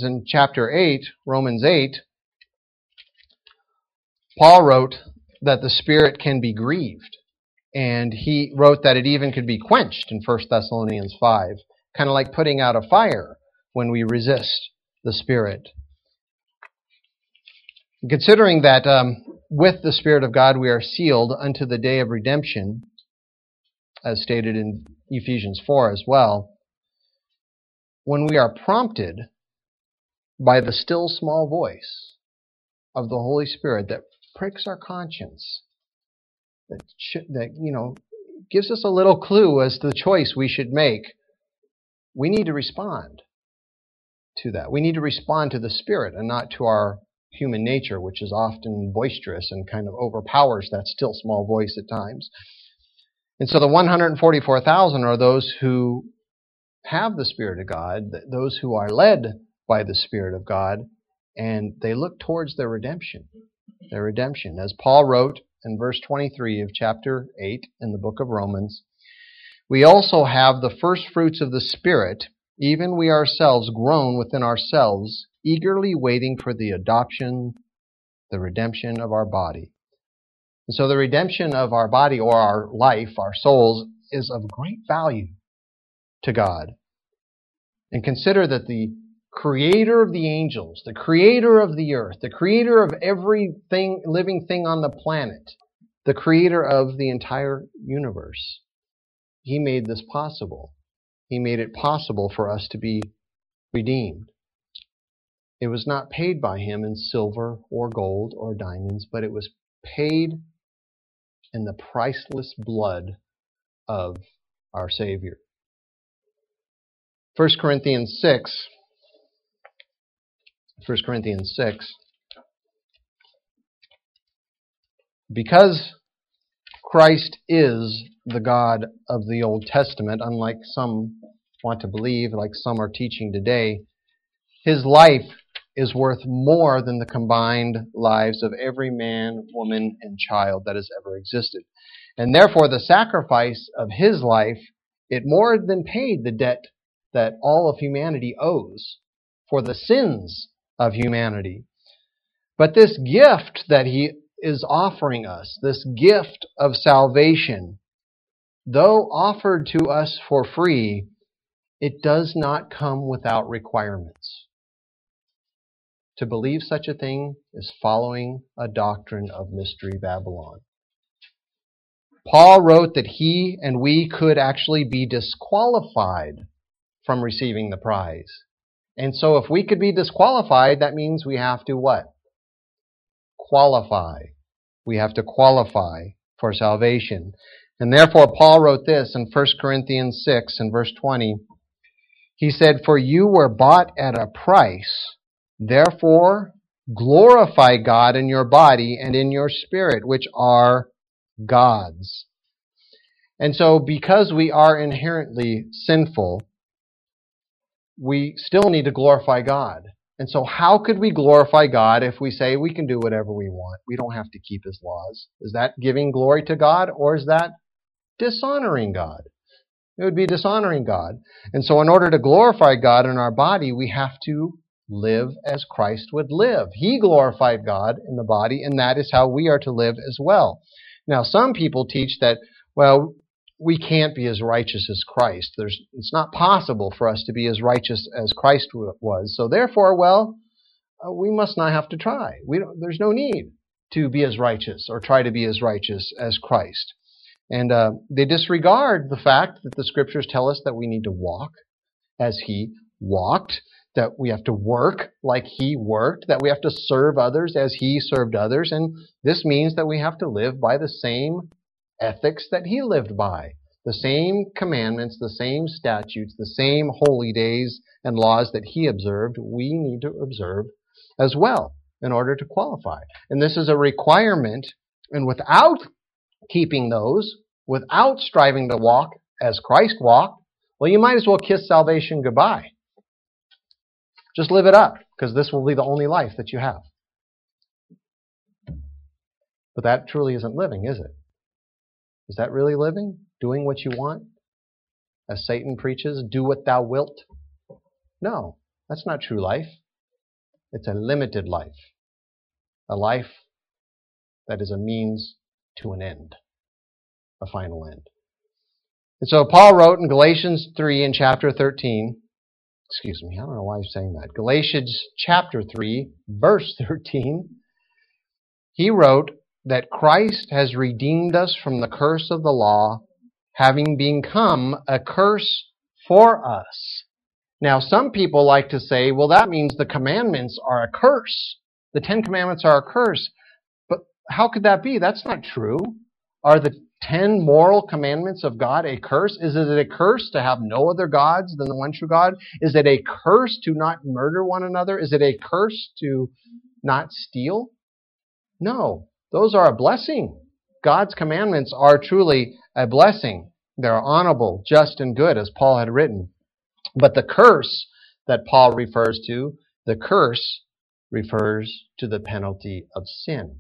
8, Paul wrote that the Spirit can be grieved. And he wrote that it even could be quenched in 1 Thessalonians 5, kind of like putting out a fire when we resist the Spirit. Considering that with the Spirit of God we are sealed unto the day of redemption, as stated in Ephesians 4 as well, when we are prompted by the still small voice of the Holy Spirit that pricks our conscience, that gives us a little clue as to the choice we should make, we need to respond to that. We need to respond to the Spirit and not to our human nature, which is often boisterous and kind of overpowers that still small voice at times. And so the 144,000 are those who have the Spirit of God, those who are led by the Spirit of God, and they look towards their redemption. Their redemption. As Paul wrote in verse 23 of chapter 8 in the book of Romans, "We also have the first fruits of the Spirit, even we ourselves groan within ourselves, eagerly waiting for the adoption, the redemption of our body." And so the redemption of our body or our life, our souls, is of great value to God. And consider that the Creator of the angels, the Creator of the earth, the Creator of everything, living thing on the planet, the Creator of the entire universe, He made this possible. He made it possible for us to be redeemed. It was not paid by Him in silver or gold or diamonds, but it was paid in the priceless blood of our Savior. 1 Corinthians 6. Because Christ is the God of the Old Testament, unlike some want to believe, like some are teaching today, his life is worth more than the combined lives of every man, woman, and child that has ever existed. And therefore, the sacrifice of his life, it more than paid the debt that all of humanity owes for the sins of humanity. But this gift that he is offering us, this gift of salvation, though offered to us for free, it does not come without requirements. To believe such a thing is following a doctrine of Mystery Babylon. Paul wrote that he and we could actually be disqualified from receiving the prize. And so if we could be disqualified, that means we have to what? Qualify. We have to qualify for salvation. And therefore Paul wrote this in 1 Corinthians 6 and verse 20. He said, "For you were bought at a price. Therefore, glorify God in your body and in your spirit, which are God's." And so, because we are inherently sinful, we still need to glorify God. And so, how could we glorify God if we say we can do whatever we want? We don't have to keep His laws. Is that giving glory to God, or is that dishonoring God? It would be dishonoring God. And so, in order to glorify God in our body, we have to live as Christ would live. He glorified God in the body, and that is how we are to live as well. Now, some people teach that, well, we can't be as righteous as Christ. It's not possible for us to be as righteous as Christ was. So therefore, we must not have to try. There's no need to be as righteous or try to be as righteous as Christ. And they disregard the fact that the Scriptures tell us that we need to walk as He walked, that we have to work like He worked, that we have to serve others as He served others, and this means that we have to live by the same ethics that He lived by, the same commandments, the same statutes, the same holy days and laws that He observed, we need to observe as well in order to qualify. And this is a requirement, and without keeping those, without striving to walk as Christ walked, well, you might as well kiss salvation goodbye. Just live it up, because this will be the only life that you have. But that truly isn't living, is it? Is that really living? Doing what you want? As Satan preaches, do what thou wilt? No, that's not true life. It's a limited life. A life that is a means to an end. A final end. And so Paul wrote in Galatians 3 in chapter 13, I don't know why I'm saying that. Galatians chapter 3, verse 13, he wrote that Christ has redeemed us from the curse of the law, having become a curse for us. Now, some people like to say, well, that means the commandments are a curse. The 10 Commandments are a curse. But how could that be? That's not true. Are the 10 moral commandments of God a curse? Is it a curse to have no other gods than the one true God? Is it a curse to not murder one another? Is it a curse to not steal? No. Those are a blessing. God's commandments are truly a blessing. They're honorable, just, and good, as Paul had written. But the curse that Paul refers to, the curse refers to the penalty of sin.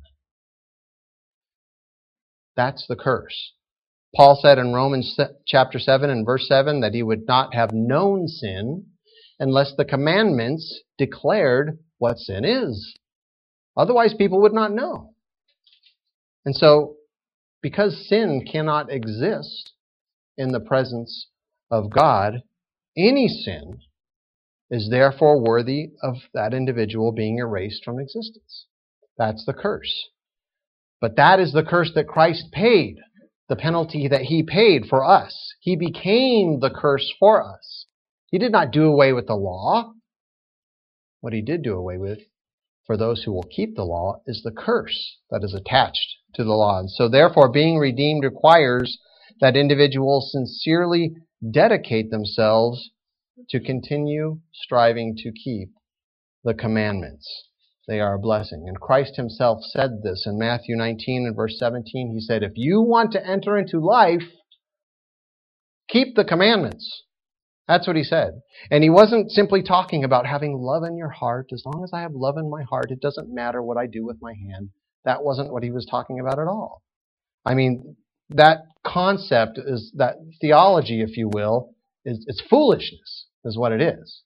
That's the curse. Paul said in Romans chapter 7 and verse 7 that he would not have known sin unless the commandments declared what sin is. Otherwise, people would not know. And so, because sin cannot exist in the presence of God, any sin is therefore worthy of that individual being erased from existence. That's the curse. But that is the curse that Christ paid, the penalty that He paid for us. He became the curse for us. He did not do away with the law. What He did do away with, for those who will keep the law, is the curse that is attached to the law. And so therefore, being redeemed requires that individuals sincerely dedicate themselves to continue striving to keep the commandments. They are a blessing. And Christ Himself said this in Matthew 19 and verse 17. He said, if you want to enter into life, keep the commandments. That's what he said. And he wasn't simply talking about having love in your heart. As long as I have love in my heart, it doesn't matter what I do with my hand. That wasn't what he was talking about at all. I mean, that concept is, that theology, if you will, it's foolishness, is what it is.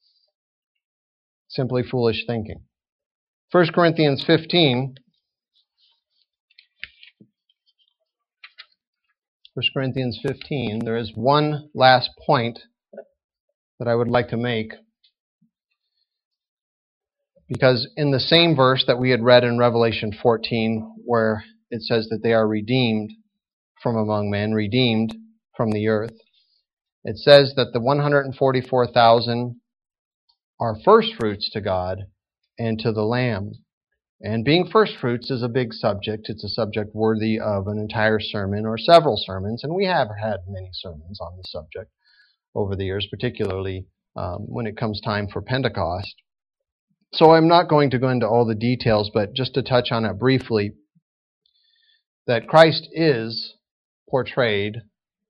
Simply foolish thinking. 1 Corinthians 15. 1 Corinthians 15, there is one last point that I would like to make. Because in the same verse that we had read in Revelation 14, where it says that they are redeemed from among men, redeemed from the earth, it says that the 144,000 are first fruits to God and to the Lamb. And being first fruits is a big subject. It's a subject worthy of an entire sermon or several sermons, and we have had many sermons on the subject over the years, particularly when it comes time for Pentecost. So I'm not going to go into all the details, but just to touch on it briefly, that Christ is portrayed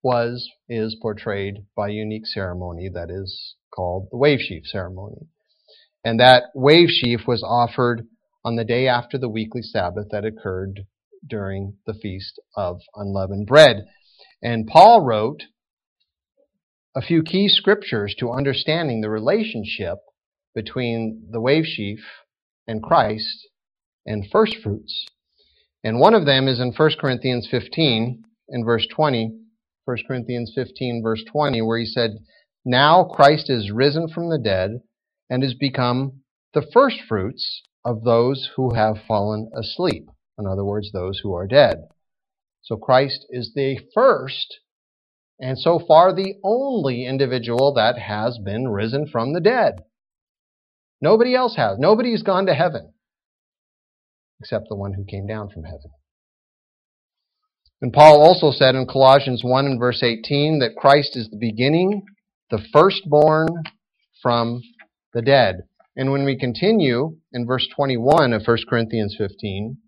by a unique ceremony that is called the wave sheaf ceremony. And that wave sheaf was offered on the day after the weekly Sabbath that occurred during the Feast of Unleavened Bread. And Paul wrote a few key scriptures to understanding the relationship between the wave sheaf and Christ and first fruits. And one of them is in 1 Corinthians 15 in verse 20. 1 Corinthians 15 verse 20, where he said, "Now Christ is risen from the dead and is become the first fruits of those who have fallen asleep." In other words, those who are dead. So Christ is the first and so far the only individual that has been risen from the dead. Nobody else has. Nobody's gone to heaven except the one who came down from heaven. And Paul also said in Colossians 1 and verse 18 that Christ is the beginning, the firstborn from the dead. And when we continue in verse 21 of 1 Corinthians 15,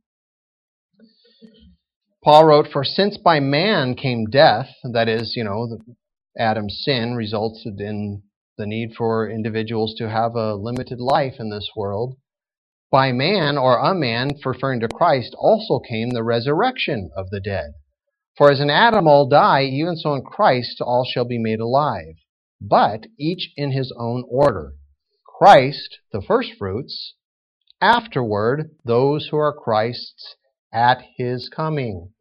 Paul wrote, "For since by man came death," that is, Adam's sin resulted in the need for individuals to have a limited life in this world, "by man," or a man, referring to Christ, "also came the resurrection of the dead. For as in Adam all die, even so in Christ all shall be made alive, but each in his own order. Christ, the firstfruits, afterward those who are Christ's at his coming."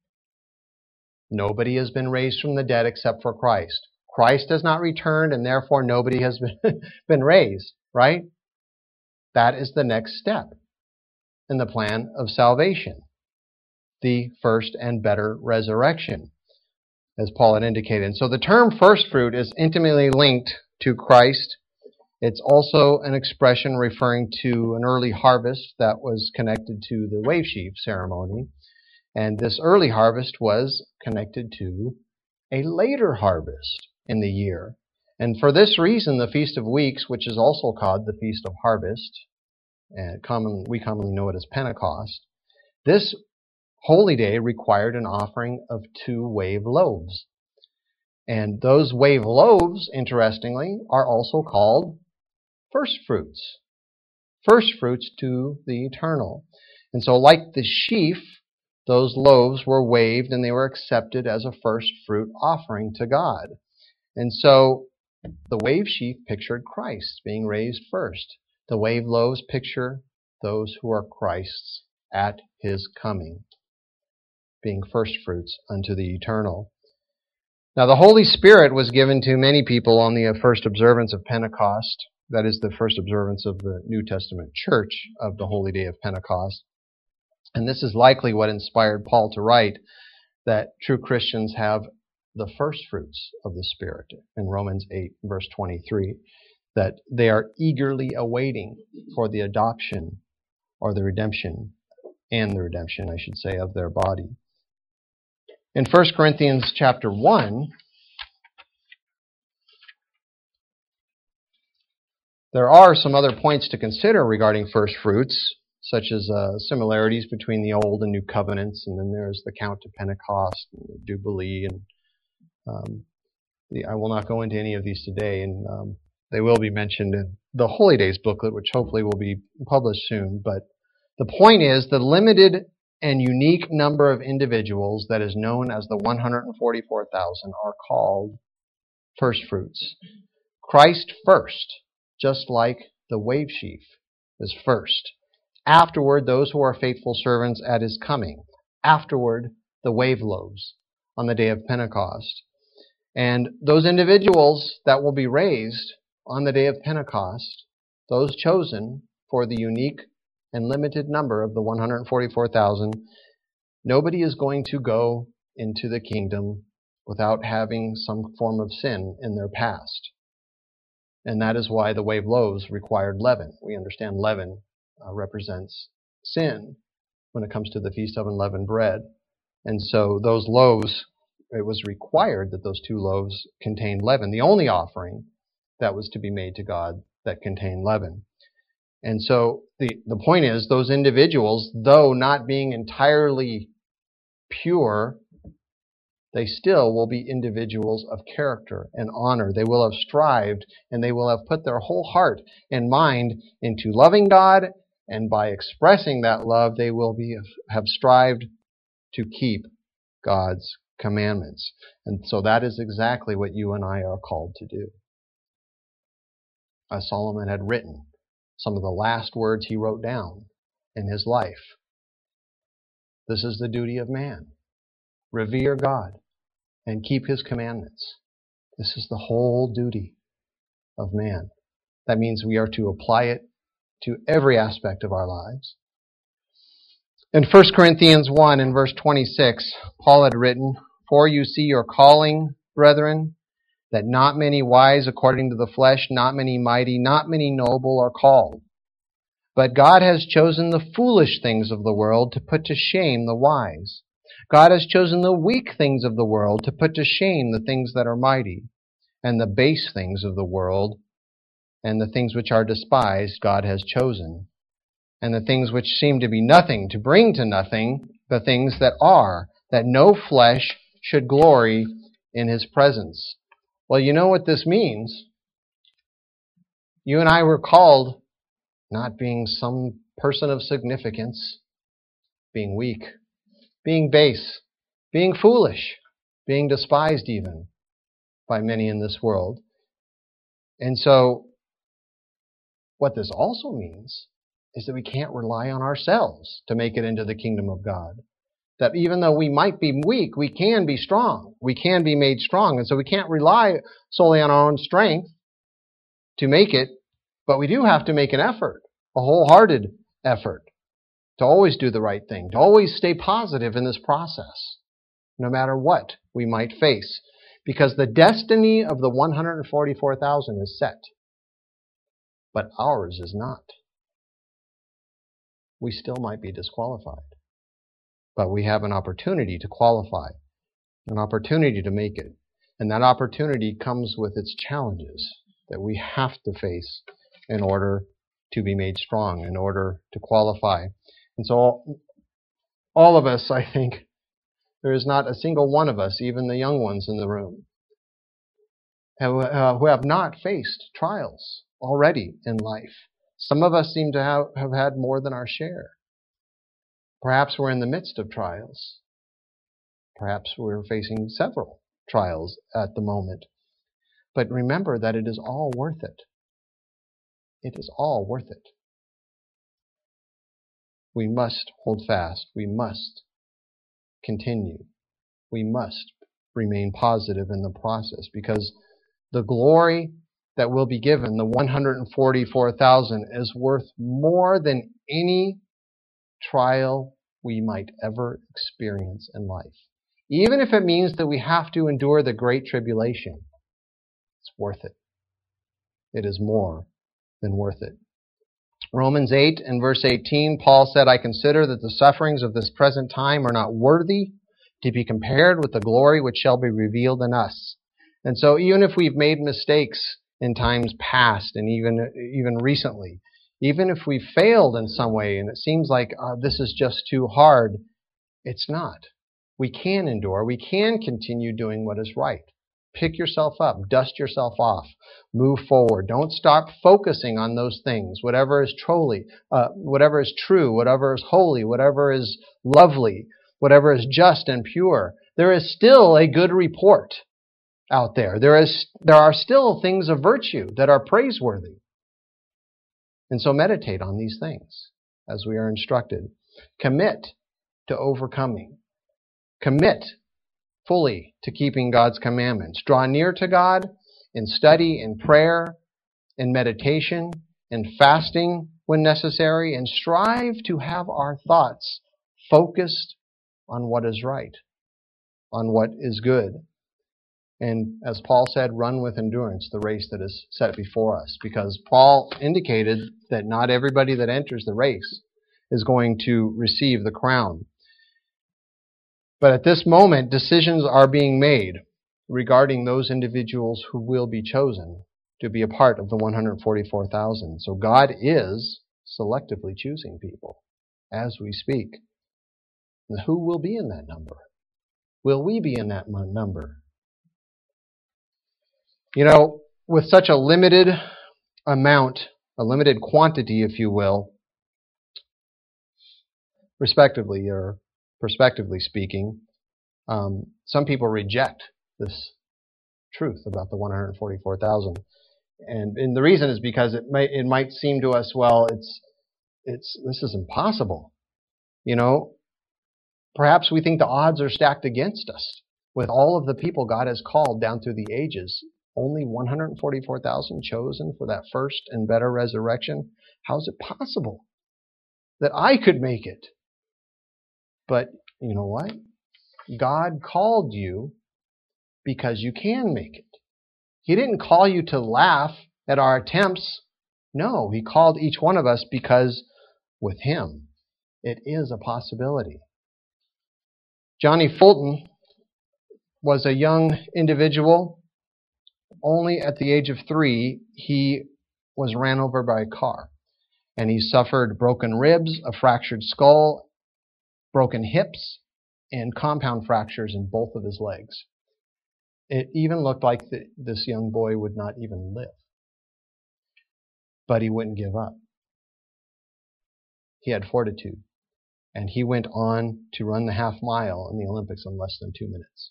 Nobody has been raised from the dead except for Christ. Christ has not returned, and therefore nobody has been raised, right? That is the next step in the plan of salvation, the first and better resurrection, as Paul had indicated. And so the term first fruit is intimately linked to Christ. It's also an expression referring to an early harvest that was connected to the wave sheaf ceremony. And this early harvest was connected to a later harvest in the year. And for this reason, the Feast of Weeks, which is also called the Feast of Harvest, and we commonly know it as Pentecost, this holy day required an offering of 2 wave loaves. And those wave loaves, interestingly, are also called first fruits. First fruits to the eternal. And so like the sheaf, those loaves were waved and they were accepted as a first fruit offering to God. And so the wave sheaf pictured Christ being raised first. The wave loaves picture those who are Christ's at his coming, being first fruits unto the eternal. Now the Holy Spirit was given to many people on the first observance of Pentecost. That is the first observance of the New Testament church of the Holy Day of Pentecost. And this is likely what inspired Paul to write that true Christians have the first fruits of the Spirit in Romans 8, verse 23, that they are eagerly awaiting for the adoption or the redemption, I should say, of their body. In 1 Corinthians chapter 1, there are some other points to consider regarding first fruits, such as similarities between the Old and New Covenants, and then there's the Count to Pentecost, and the Jubilee, and I will not go into any of these today, and they will be mentioned in the Holy Days booklet, which hopefully will be published soon. But the point is, the limited and unique number of individuals that is known as the 144,000 are called first fruits. Christ first, just like the wave sheaf is first. Afterward, those who are faithful servants at his coming. Afterward, the wave loaves on the day of Pentecost. And those individuals that will be raised on the day of Pentecost, those chosen for the unique and limited number of the 144,000, nobody is going to go into the kingdom without having some form of sin in their past. And that is why the wave loaves required leaven. We understand leaven represents sin when it comes to the Feast of Unleavened Bread. And so those loaves, it was required that those 2 loaves contained leaven, the only offering that was to be made to God that contained leaven. And so the point is, those individuals, though not being entirely pure, they still will be individuals of character and honor. They will have strived, and they will have put their whole heart and mind into loving God, and by expressing that love, they will have strived to keep God's commandments. And so that is exactly what you and I are called to do. As Solomon had written, some of the last words he wrote down in his life. This is the duty of man. Revere God and keep his commandments. This is the whole duty of man. That means we are to apply it to every aspect of our lives. In 1 Corinthians 1 in verse 26, Paul had written, "For you see your calling, brethren, that not many wise according to the flesh, not many mighty, not many noble are called. But God has chosen the foolish things of the world to put to shame the wise. God has chosen the weak things of the world to put to shame the things that are mighty. And the base things of the world and the things which are despised God has chosen. And the things which seem to be nothing to bring to nothing the things that are, that no flesh should glory in his presence." Well, you know what this means. You and I were called not being some person of significance, being weak, being base, being foolish, being despised even by many in this world. And so, what this also means is that we can't rely on ourselves to make it into the kingdom of God. That even though we might be weak, we can be strong. We can be made strong. And so we can't rely solely on our own strength to make it, but we do have to make an effort, a wholehearted effort, to always do the right thing, to always stay positive in this process, no matter what we might face. Because the destiny of the 144,000 is set, but ours is not. We still might be disqualified. But we have an opportunity to qualify, an opportunity to make it. And that opportunity comes with its challenges that we have to face in order to be made strong, in order to qualify. And so all of us, I think, there is not a single one of us, even the young ones in the room, who have not faced trials already in life. Some of us seem to have had more than our share. Perhaps we're in the midst of trials. Perhaps we're facing several trials at the moment. But remember that it is all worth it. It is all worth it. We must hold fast. We must continue. We must remain positive in the process, because the glory that will be given, the 144,000, is worth more than any trial we might ever experience in life. Even if it means that we have to endure the great tribulation, it's worth it. It is more than worth it. Romans 8 and verse 18, Paul said, "I consider that the sufferings of this present time are not worthy to be compared with the glory which shall be revealed in us." And so even if we've made mistakes in times past and even recently, even if we failed in some way and it seems like this is just too hard, it's not. We can endure. We can continue doing what is right, Pick yourself up. Dust yourself off. Move forward. Don't stop focusing on those things. Whatever is whatever is true, whatever is holy, whatever is lovely, whatever is just and pure. There is still a good report out there. There are still things of virtue that are praiseworthy. And so meditate on these things as we are instructed. Commit to overcoming. Commit fully to keeping God's commandments. Draw near to God in study, in prayer, in meditation, in fasting when necessary, and strive to have our thoughts focused on what is right, on what is good. And as Paul said, run with endurance the race that is set before us, because Paul indicated that not everybody that enters the race is going to receive the crown. But at this moment, decisions are being made regarding those individuals who will be chosen to be a part of the 144,000. So God is selectively choosing people as we speak. And who will be in that number? Will we be in that number? You know, with such a limited amount, a limited quantity, if you will, respectively or prospectively speaking, some people reject this truth about the 144,000, and the reason is because it might seem to us, well, this is impossible. You know, perhaps we think the odds are stacked against us. With all of the people God has called down through the ages, only 144,000 chosen for that first and better resurrection. How is it possible that I could make it? But you know what? God called you because you can make it. He didn't call you to laugh at our attempts. No, He called each one of us because with Him, it is a possibility. Johnny Fulton was a young individual. Only at the age of 3, he was ran over by a car. And he suffered broken ribs, a fractured skull, broken hips, and compound fractures in both of his legs. It even looked like this young boy would not even live. But he wouldn't give up. He had fortitude. And he went on to run the half mile in the Olympics in less than 2 minutes.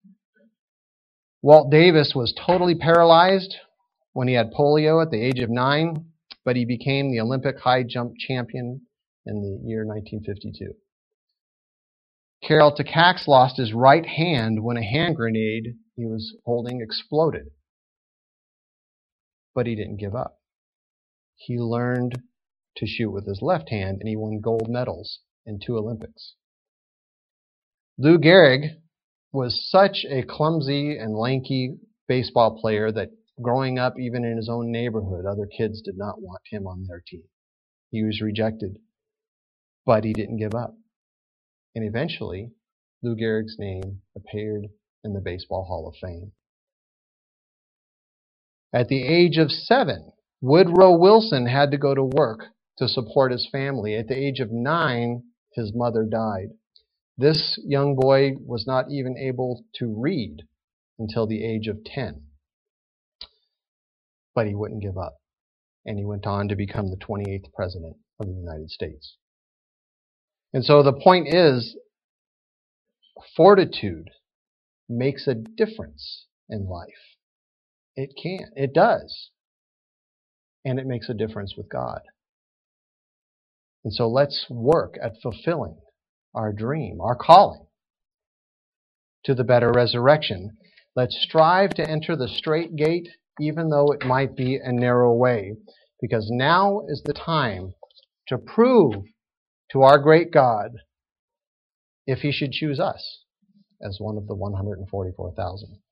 Walt Davis was totally paralyzed when he had polio at the age of 9, but he became the Olympic high jump champion in the year 1952. Carol Takacs lost his right hand when a hand grenade he was holding exploded. But he didn't give up. He learned to shoot with his left hand, and he won gold medals in 2 Olympics. Lou Gehrig was such a clumsy and lanky baseball player that growing up, even in his own neighborhood, other kids did not want him on their team. He was rejected. But he didn't give up. And eventually, Lou Gehrig's name appeared in the Baseball Hall of Fame. At the age of 7, Woodrow Wilson had to go to work to support his family. At the age of 9, his mother died. This young boy was not even able to read until the age of 10. But he wouldn't give up. And he went on to become the 28th President of the United States. And so the point is, fortitude makes a difference in life. It can. It does. And it makes a difference with God. And so let's work at fulfilling our dream, our calling to the better resurrection. Let's strive to enter the straight gate, even though it might be a narrow way, because now is the time to prove to our great God if He should choose us as one of the 144,000.